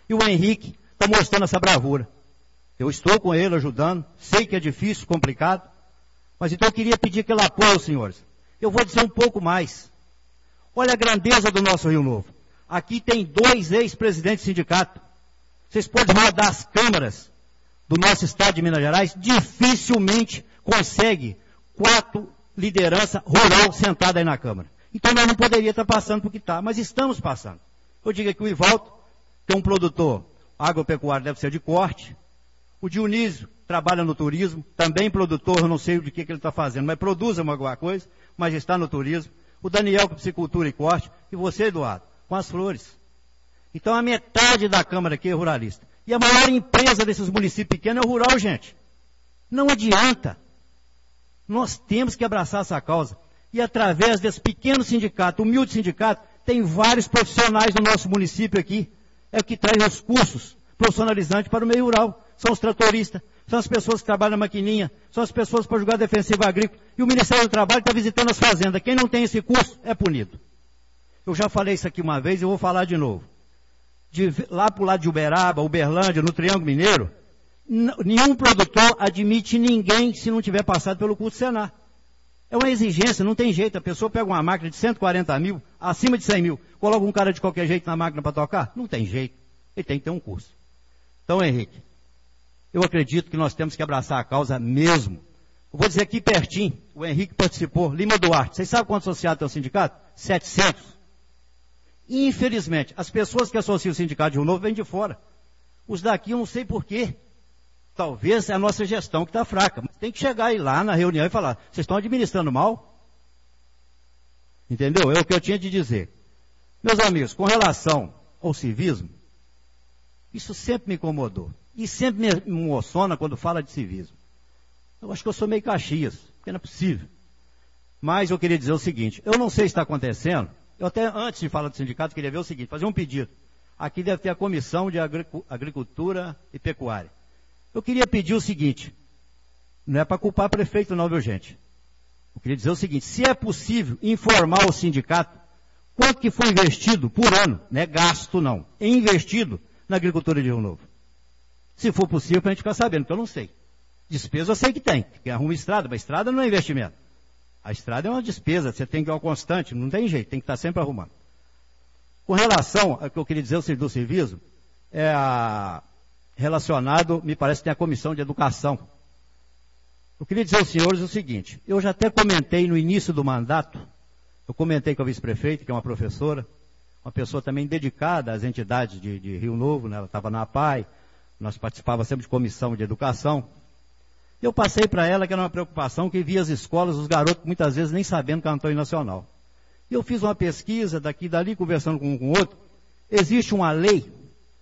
E o Henrique está mostrando essa bravura. Eu estou com ele ajudando, sei que é difícil, complicado, mas então eu queria pedir aquele apoio aos senhores. Eu vou dizer um pouco mais. Olha a grandeza do nosso Rio Novo. Aqui tem 2 ex-presidentes de sindicato. Vocês podem rodar as câmaras do nosso estado de Minas Gerais, dificilmente consegue 4 lideranças rural sentadas aí na Câmara. Então nós não poderíamos estar passando por que está, mas estamos passando. Eu digo aqui o Ivaldo, que é um produtor agropecuário, deve ser de corte. O Dionísio trabalha no turismo, também produtor, eu não sei de que ele está fazendo, mas produz alguma coisa, mas está no turismo. O Daniel com piscicultura e corte, e você, Eduardo, com as flores. Então a metade da Câmara aqui é ruralista. E a maior empresa desses municípios pequenos é o rural, gente. Não adianta. Nós temos que abraçar essa causa. E através desse pequeno sindicato, humilde sindicato, tem vários profissionais do nosso município aqui. É o que traz os cursos profissionalizantes para o meio rural. São os tratoristas, são as pessoas que trabalham na maquininha, são as pessoas para jogar defensiva agrícola. E o Ministério do Trabalho está visitando as fazendas. Quem não tem esse curso é punido. Eu já falei isso aqui uma vez e vou falar de novo. Lá para o lado de Uberaba, Uberlândia, no Triângulo Mineiro, nenhum produtor admite ninguém se não tiver passado pelo curso Senar. É uma exigência, não tem jeito. A pessoa pega uma máquina de 140 mil, acima de 100 mil, coloca um cara de qualquer jeito na máquina para tocar? Não tem jeito. Ele tem que ter um curso. Então, Henrique, eu acredito que nós temos que abraçar a causa mesmo. Eu vou dizer aqui pertinho, o Henrique participou, Lima Duarte. Vocês sabem quantos associados tem o sindicato? 700. Infelizmente, as pessoas que associam o sindicato de Rio Novo vêm de fora. Os daqui eu não sei porquê. Talvez é a nossa gestão que está fraca. Mas tem que chegar aí lá na reunião e falar, vocês estão administrando mal? Entendeu? É o que eu tinha de dizer. Meus amigos, com relação ao civismo, isso sempre me incomodou. E sempre me emociona quando fala de civismo. Eu acho que eu sou meio Caxias, porque não é possível. Mas eu queria dizer o seguinte, eu não sei se está acontecendo, eu até antes de falar do sindicato queria ver o seguinte, fazer um pedido. Aqui deve ter a Comissão de Agricultura e Pecuária. Eu queria pedir o seguinte, não é para culpar o prefeito não, viu gente? Eu queria dizer o seguinte, se é possível informar o sindicato quanto que foi investido por ano, não é gasto não, é investido na agricultura de Rio Novo. Se for possível, para a gente ficar sabendo, porque eu não sei. Despesa eu sei que tem, que arruma estrada, mas estrada não é investimento. A estrada é uma despesa, você tem que ir ao constante, não tem jeito, tem que estar sempre arrumando. Com relação ao que eu queria dizer do serviço, relacionado, me parece que tem a Comissão de Educação. Eu queria dizer aos senhores o seguinte, eu já até comentei no início do mandato, eu comentei com a vice-prefeita, que é uma professora, uma pessoa também dedicada às entidades de Rio Novo, né? Ela estava na APAI, nós participávamos sempre de comissão de educação. Eu passei para ela que era uma preocupação que via as escolas, os garotos muitas vezes nem sabendo cantor nacional. Eu fiz uma pesquisa daqui e dali, conversando com um com o outro. Existe uma lei,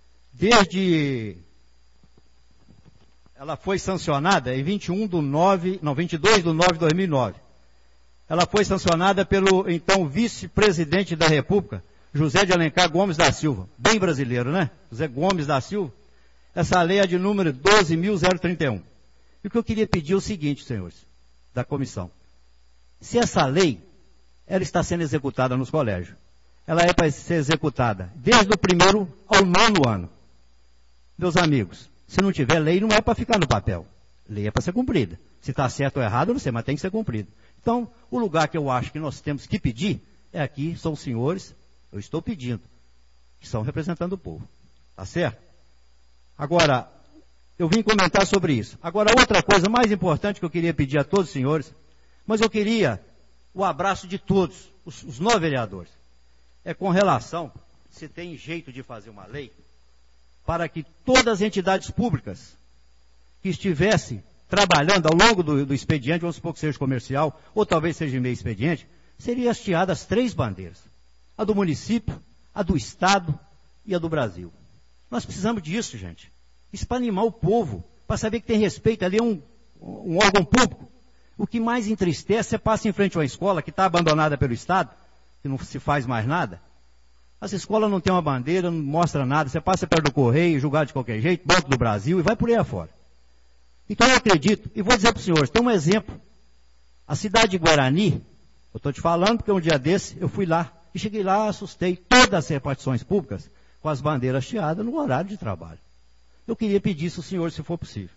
ela foi sancionada em 22 de nove de 2009. Ela foi sancionada pelo então vice-presidente da República, José de Alencar Gomes da Silva. Bem brasileiro, né? José Gomes da Silva. Essa lei é de número 12.031. E o que eu queria pedir é o seguinte, senhores, da comissão. Se essa lei, ela está sendo executada nos colégios, ela é para ser executada desde o 1º ao 9º ano. Meus amigos, se não tiver lei, não é para ficar no papel. Lei é para ser cumprida. Se está certo ou errado, eu não sei, mas tem que ser cumprida. Então, o lugar que eu acho que nós temos que pedir é aqui, são os senhores, eu estou pedindo, que são representando o povo. Tá certo? Agora, eu vim comentar sobre isso. Agora, outra coisa mais importante que eu queria pedir a todos os senhores, mas eu queria o abraço de todos, os 9 vereadores, é com relação, se tem jeito de fazer uma lei, para que todas as entidades públicas que estivessem trabalhando ao longo do expediente, vamos supor que seja comercial, ou talvez seja meio expediente, seriam hasteadas 3 bandeiras. A do município, a do Estado e a do Brasil. Nós precisamos disso, gente. Isso para animar o povo, para saber que tem respeito, ali é um órgão público. O que mais entristece é passar em frente a uma escola que está abandonada pelo Estado, que não se faz mais nada. As escolas não têm uma bandeira, não mostra nada, você passa perto do correio, julgado de qualquer jeito, Banco do Brasil, e vai por aí afora. Então eu acredito, e vou dizer para os senhores, tem um exemplo. A cidade de Guarani, eu estou te falando porque um dia desse eu fui lá, e cheguei lá, assustei todas as repartições públicas, com as bandeiras hasteadas no horário de trabalho. Eu queria pedir isso ao senhor, se for possível.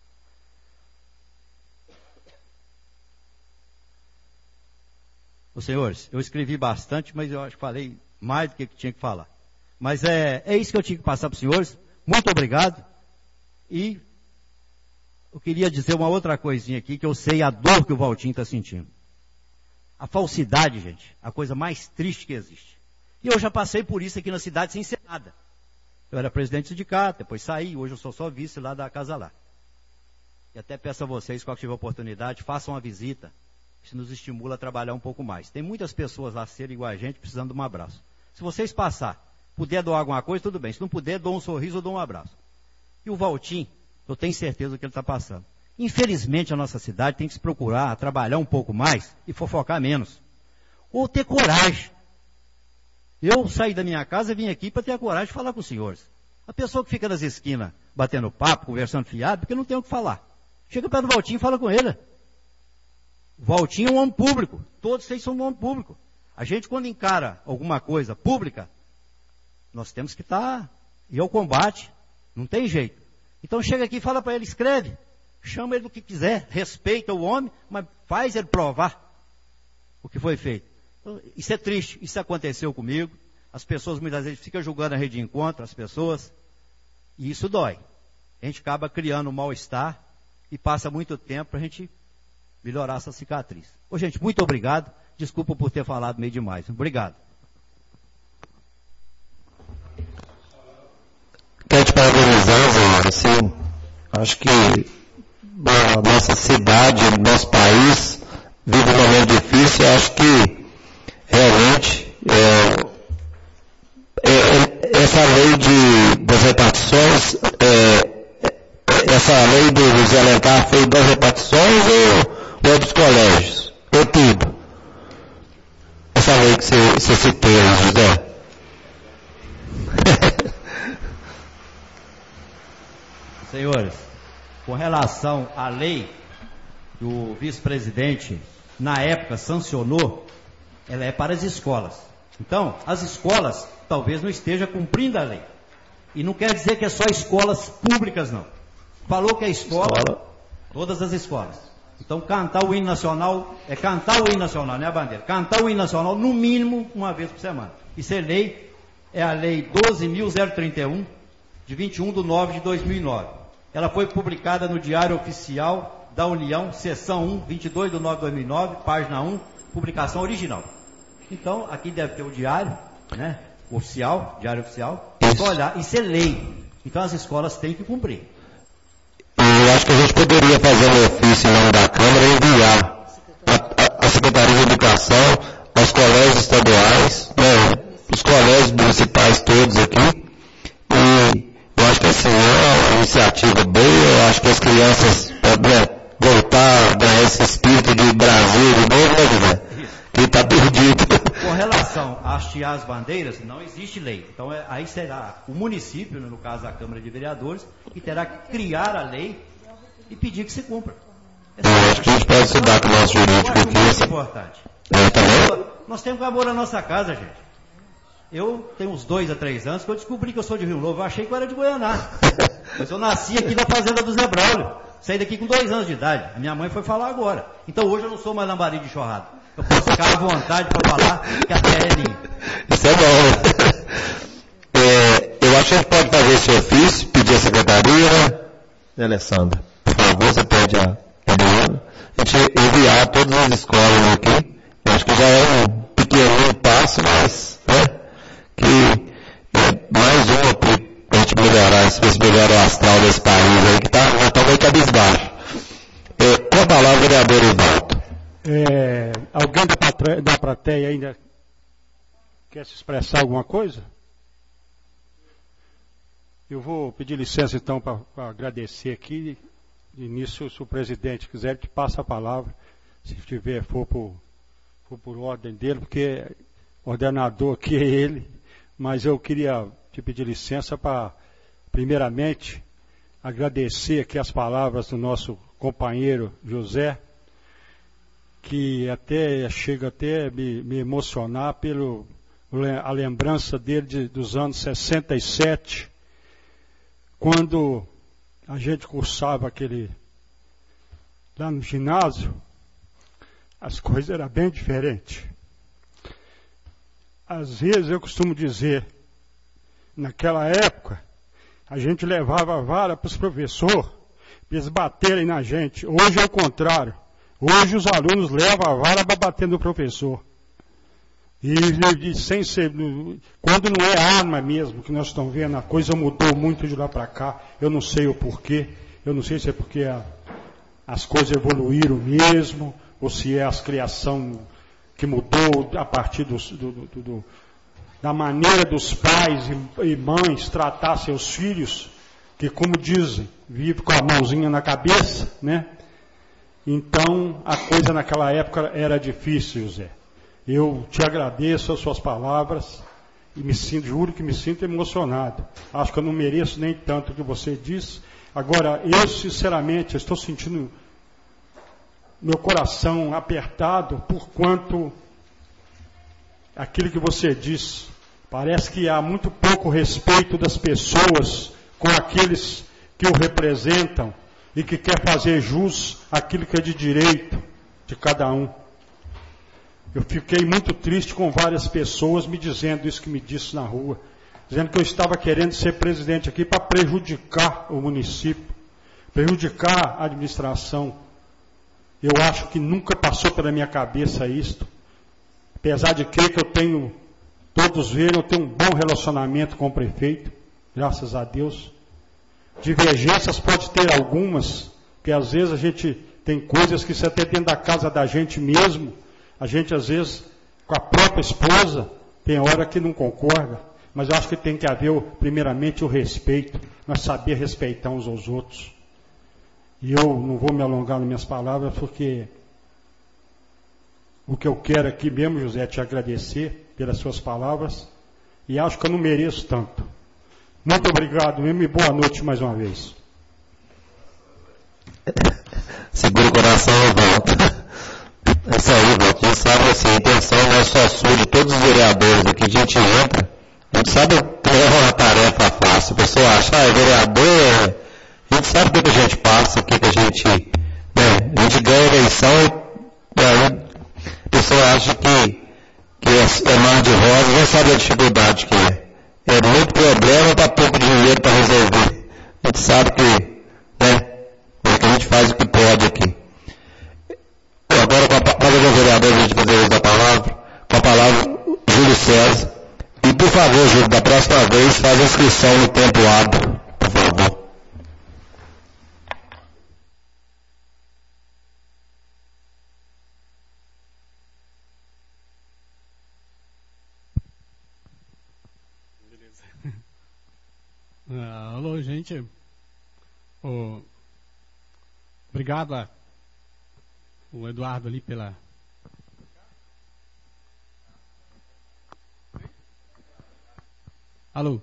Os senhores, eu escrevi bastante, mas eu acho que falei mais do que tinha que falar. Mas é isso que eu tinha que passar para os senhores. Muito obrigado. E eu queria dizer uma outra coisinha aqui, que eu sei a dor que o Valtinho está sentindo. A falsidade, gente, a coisa mais triste que existe. E eu já passei por isso aqui na cidade sem ser nada. Eu era presidente do sindicato, depois saí, hoje eu sou só vice lá da Casa Lá. E até peço a vocês, quando tiver oportunidade, façam uma visita. Isso nos estimula a trabalhar um pouco mais. Tem muitas pessoas lá serem igual a gente, precisando de um abraço. Se vocês passar, puder doar alguma coisa, tudo bem. Se não puder, dou um sorriso ou dou um abraço. E o Valtinho, eu tenho certeza do que ele está passando. Infelizmente, a nossa cidade tem que se procurar a trabalhar um pouco mais e fofocar menos. Ou ter coragem. Eu saí da minha casa e vim aqui para ter a coragem de falar com os senhores. A pessoa que fica nas esquinas, batendo papo, conversando fiado, porque não tem o que falar. Chega perto do Valtinho e fala com ele. O Valtinho é um homem público. Todos vocês são um homem público. A gente, quando encara alguma coisa pública, nós temos que estar e ao combate. Não tem jeito. Então chega aqui e fala para ele, escreve. Chama ele do que quiser. Respeita o homem, mas faz ele provar o que foi feito. Então, isso é triste. Isso aconteceu comigo. As pessoas muitas vezes ficam julgando a rede de encontro, as pessoas. E isso dói. A gente acaba criando um mal-estar e passa muito tempo para a gente melhorar essa cicatriz. Ô, gente, muito obrigado. Desculpa por ter falado meio demais. Obrigado. Quero te parabenizar, Zé. Assim, acho que a nossa cidade, nosso país vive um momento difícil. Acho que realmente essa lei das repartições, essa lei do Zé Alencar foi das repartições ou é dos colégios? Ou tudo? Essa lei que você citou, José. Senhores, com relação à lei que o vice-presidente, na época, sancionou, ela é para as escolas. Então, as escolas talvez não estejam cumprindo a lei. E não quer dizer que é só escolas públicas, não. Falou que é escola, todas as escolas. Então, cantar o hino nacional, cantar o hino nacional, não é a bandeira. Cantar o hino nacional, no mínimo, uma vez por semana. Isso é lei, é a lei 12.031, de 21/9/2009. Ela foi publicada no Diário Oficial da União, seção 1, 22/9/2009, página 1, publicação original. Então, aqui deve ter o diário, né? Oficial, diário oficial. É só olhar, isso é lei. Então, as escolas têm que cumprir. Eu acho que a gente poderia fazer um ofício em nome da Câmara e enviar a Secretaria de Educação aos colégios estaduais, né, os colégios municipais todos aqui. E eu acho que assim, é uma iniciativa boa. Eu acho que as crianças podem voltar a ganhar esse espírito de Brasil de novo, né, José? Que está perdido. Com relação a hastear as bandeiras, não existe lei. Então, aí será o município, no caso a Câmara de Vereadores, que terá que criar a lei e pedir que se cumpra. Eu acho que a gente pode estudar com o nosso jurídico aqui. Isso é importante. Também? Nós temos amor à nossa casa, gente. Eu tenho uns 2 a 3 anos que eu descobri que eu sou de Rio Novo. Eu achei que eu era de Goianá. Mas eu nasci aqui na fazenda do Zé Braulio. Saí daqui com 2 anos de idade. A minha mãe foi falar agora. Então hoje eu não sou mais lambari de enxurrada. Eu posso ficar à vontade para falar que a terra é minha. Isso é bom. Eu acho que a gente pode fazer esse ofício, pedir a secretaria, né, Alessandra? Por favor, você pede a Eduardo. A gente enviar a todas as escolas aqui. Eu acho que já é um pequeno passo, mas, né, que é mais uma para a gente melhorar, se melhorar o astral desse país aí, que já está meio cabisbaixo. Com a palavra, vereador Ivaldo. Alguém da plateia ainda quer se expressar alguma coisa? Eu vou pedir licença então para agradecer aqui. De início, se o presidente quiser, ele te passa a palavra, se for por ordem dele, porque o ordenador aqui é ele, mas eu queria te pedir licença para, primeiramente, agradecer aqui as palavras do nosso companheiro José, que chega até me emocionar pelo a lembrança dele dos anos 67, quando a gente cursava lá no ginásio, as coisas eram bem diferentes. Às vezes eu costumo dizer, naquela época, a gente levava a vara para os professores, para eles baterem na gente. Hoje é o contrário. Hoje os alunos levam a vara para bater no professor. E sem ser, quando não é arma mesmo, que nós estamos vendo, a coisa mudou muito de lá para cá. Eu não sei o porquê. Eu não sei se é porque as coisas evoluíram mesmo, ou se é a criação que mudou a partir da maneira dos pais e mães tratar seus filhos, que, como dizem, vive com a mãozinha na cabeça, né? Então, a coisa naquela época era difícil, José. Eu te agradeço as suas palavras e juro que me sinto emocionado. Acho que eu não mereço nem tanto o que você disse. Agora, eu sinceramente estou sentindo meu coração apertado por quanto aquilo que você disse. Parece que há muito pouco respeito das pessoas com aqueles que o representam e que quer fazer jus àquilo que é de direito de cada um. Eu fiquei muito triste com várias pessoas me dizendo isso que me disse na rua, dizendo que eu estava querendo ser presidente aqui para prejudicar o município, prejudicar a administração. Eu acho que nunca passou pela minha cabeça isto. Apesar de que eu tenho, todos veem, eu tenho um bom relacionamento com o prefeito, graças a Deus. Divergências pode ter algumas, porque às vezes a gente tem coisas que se até dentro da casa da gente mesmo, a gente às vezes, com a própria esposa, tem hora que não concorda, mas eu acho que tem que haver primeiramente o respeito, nós saber respeitar uns aos outros. E eu não vou me alongar nas minhas palavras, porque o que eu quero aqui mesmo, José, é te agradecer pelas suas palavras, e acho que eu não mereço tanto. Muito obrigado mesmo e boa noite mais uma vez. Segura o coração e volta. É isso aí, Walter. A gente sabe assim, a intenção não é só sua, de todos os vereadores aqui, a gente entra, a gente sabe que não é uma tarefa fácil. A pessoa acha, é vereador, a gente sabe o que a gente passa, o que a gente ganha a eleição e a pessoa acha que é mar de rosas, não sabe a dificuldade que é. É muito problema para pouco dinheiro para resolver. A gente sabe que, é que a gente faz o que pode aqui. Agora, para o vereador, a gente fazer uso da palavra, com a palavra, Júlio César. E, por favor, Júlio, da próxima vez, faz a inscrição no tempo hábil, por favor. Alô, gente. Obrigado o Eduardo ali pela... Alô?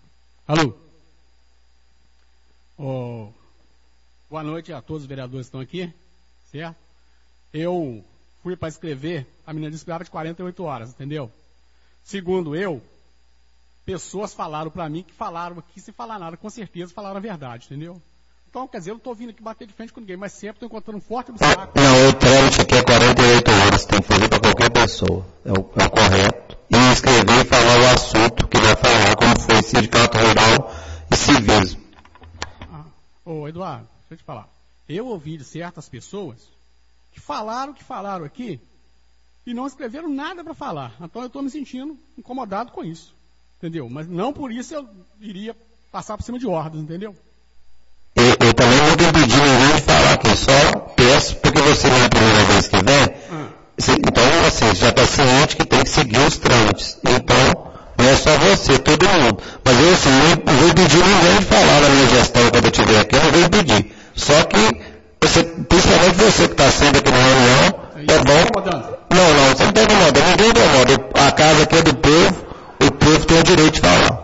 Boa noite a todos os vereadores que estão aqui, certo? Eu fui para escrever, a menina disse que precisava de 48 horas, entendeu? Segundo pessoas falaram para mim que falaram aqui, sem falar nada, com certeza falaram a verdade, entendeu? Então, quer dizer, eu não estou vindo aqui bater de frente com ninguém, mas sempre estou encontrando um forte obstáculo. Não, o trâmite aqui é 48 horas, tem que fazer para qualquer pessoa. É o correto. E escrever e falar o assunto que vai falar, como foi sindicato rural e civismo. Eduardo, deixa eu te falar. Eu ouvi de certas pessoas que falaram aqui e não escreveram nada para falar. Então eu estou me sentindo incomodado com isso. Entendeu? Mas não por isso eu iria passar por cima de ordens, entendeu? Eu também não vou impedir ninguém de falar aqui, só peço, porque você não é a primeira vez que vem, então você já está ciente que tem que seguir os trâmites. Então, não é só você, todo mundo. Mas eu assim, não vou impedir ninguém de falar na minha gestão quando eu estiver aqui, eu não vou impedir. Só que, principalmente você que está sempre aqui na reunião, é bom... Não, você não está incomodando, ninguém incomoda. A casa aqui é do povo, o povo tem o direito de falar.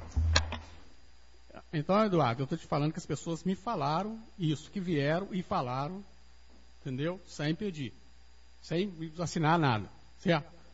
Então, Eduardo, eu estou te falando que as pessoas me falaram isso, que vieram e falaram, entendeu? Sem pedir, sem assinar nada, certo?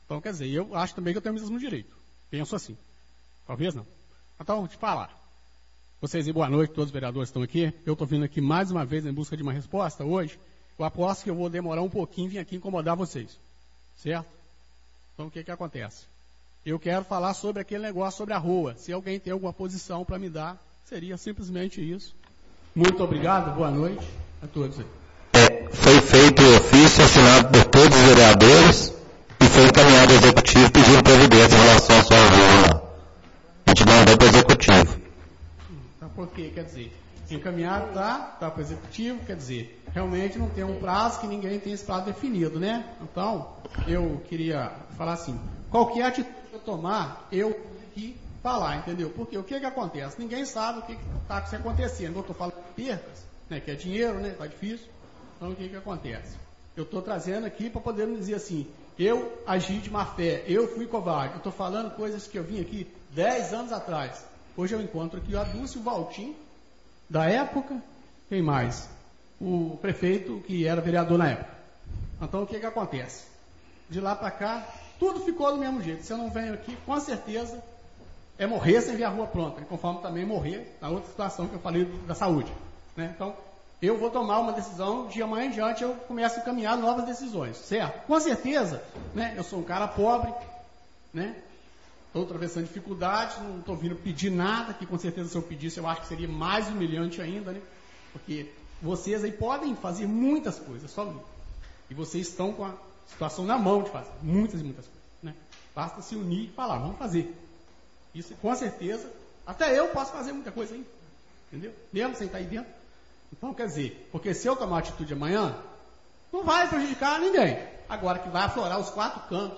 Então, quer dizer, eu acho também que eu tenho o mesmo direito. Penso assim. Talvez não. Então, te falar. Vocês, boa noite, todos os vereadores estão aqui. Eu estou vindo aqui mais uma vez em busca de uma resposta hoje. Eu aposto que eu vou demorar um pouquinho em vir aqui incomodar vocês. Certo? Então, o que acontece? Eu quero falar sobre aquele negócio sobre a rua. Se alguém tem alguma posição para me dar, seria simplesmente isso. Muito obrigado, boa noite a todos aí. Foi feito o ofício assinado por todos os vereadores e foi encaminhado ao executivo pedindo providência em relação à sua rua. A gente mandou para o executivo. Tá, por quê? Quer dizer, encaminhado tá para o executivo, quer dizer, realmente não tem um prazo, que ninguém tem esse prazo definido, né? Então, eu queria falar assim, qualquer atitude que eu tomar, eu que falar, entendeu? Porque o que acontece? Ninguém sabe o que está acontecendo. Eu estou falando de percas, né, que é dinheiro, né? Está difícil. Então, o que acontece? Eu estou trazendo aqui para poder dizer assim, eu agi de má fé, eu fui covarde. Eu estou falando coisas que eu vim aqui 10 anos atrás. Hoje eu encontro aqui o Adúcio Valtim, da época, quem mais? O prefeito que era vereador na época. Então, o que acontece? De lá para cá, tudo ficou do mesmo jeito. Se eu não venho aqui, com certeza, é morrer sem ver a rua pronta, conforme também morrer na outra situação que eu falei da saúde. Né? Então, eu vou tomar uma decisão, de amanhã em diante eu começo a encaminhar novas decisões, certo? Com certeza, né? Eu sou um cara pobre, né? Estou atravessando dificuldades, não estou vindo pedir nada, que com certeza se eu pedisse eu acho que seria mais humilhante ainda, né? Porque vocês aí podem fazer muitas coisas, só mim. E vocês estão com a situação na mão de fazer muitas e muitas coisas, né? Basta se unir e falar, vamos fazer. Isso com certeza, até eu posso fazer muita coisa aí, entendeu? Mesmo sem estar aí dentro. Então, quer dizer, porque se eu tomar atitude amanhã, não vai prejudicar ninguém. Agora que vai aflorar os 4 cantos.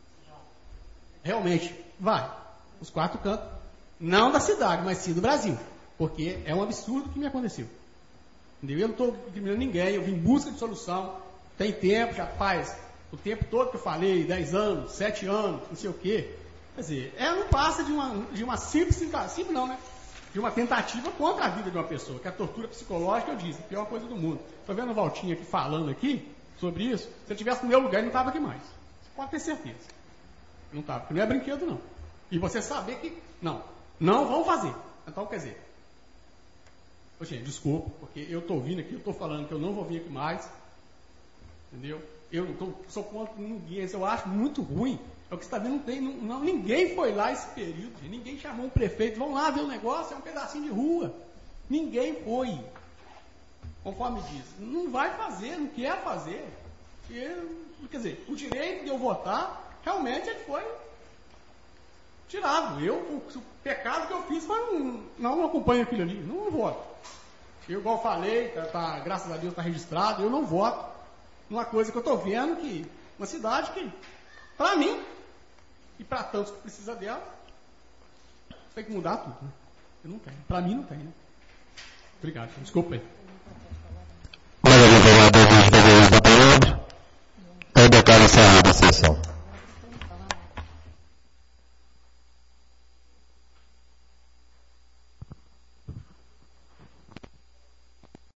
Realmente, vai. Os 4 cantos. Não da cidade, mas sim do Brasil. Porque é um absurdo que me aconteceu. Entendeu? Eu não estou discriminando ninguém, eu vim em busca de solução. Tem tempo, já faz o tempo todo que eu falei, 10 anos, 7 anos, não sei o quê. Quer dizer, não passa de uma simples não, né? De uma tentativa contra a vida de uma pessoa, que a tortura psicológica, eu disse, a pior coisa do mundo. Estou vendo o Valtinho aqui falando aqui sobre isso. Se eu estivesse no meu lugar, ele não estava aqui mais. Você pode ter certeza. Não estava, porque não é brinquedo, não. E você saber que, não vão fazer. Então, quer dizer, gente, desculpa, porque eu estou vindo aqui, eu estou falando que eu não vou vir aqui mais. Entendeu? Eu não sou contra ninguém, eu acho muito ruim. É o que você está vendo, ninguém foi lá esse período, ninguém chamou um prefeito, vão lá ver o negócio, é um pedacinho de rua. Ninguém foi. Conforme diz, não vai fazer, não quer fazer. Quer dizer, o direito de eu votar, realmente ele foi tirado. O pecado que eu fiz foi não acompanho aquilo ali, não voto. Eu, igual falei, graças a Deus está registrado, eu não voto numa coisa que eu estou vendo que, uma cidade que, para mim, e para tantos que precisa dela, tem que mudar tudo. Né? Eu não tenho. Para mim não tem, né? Obrigado. Desculpa aí. Mais algum vereador deseja fazer uso da palavra? Eu declaro encerrada a sessão.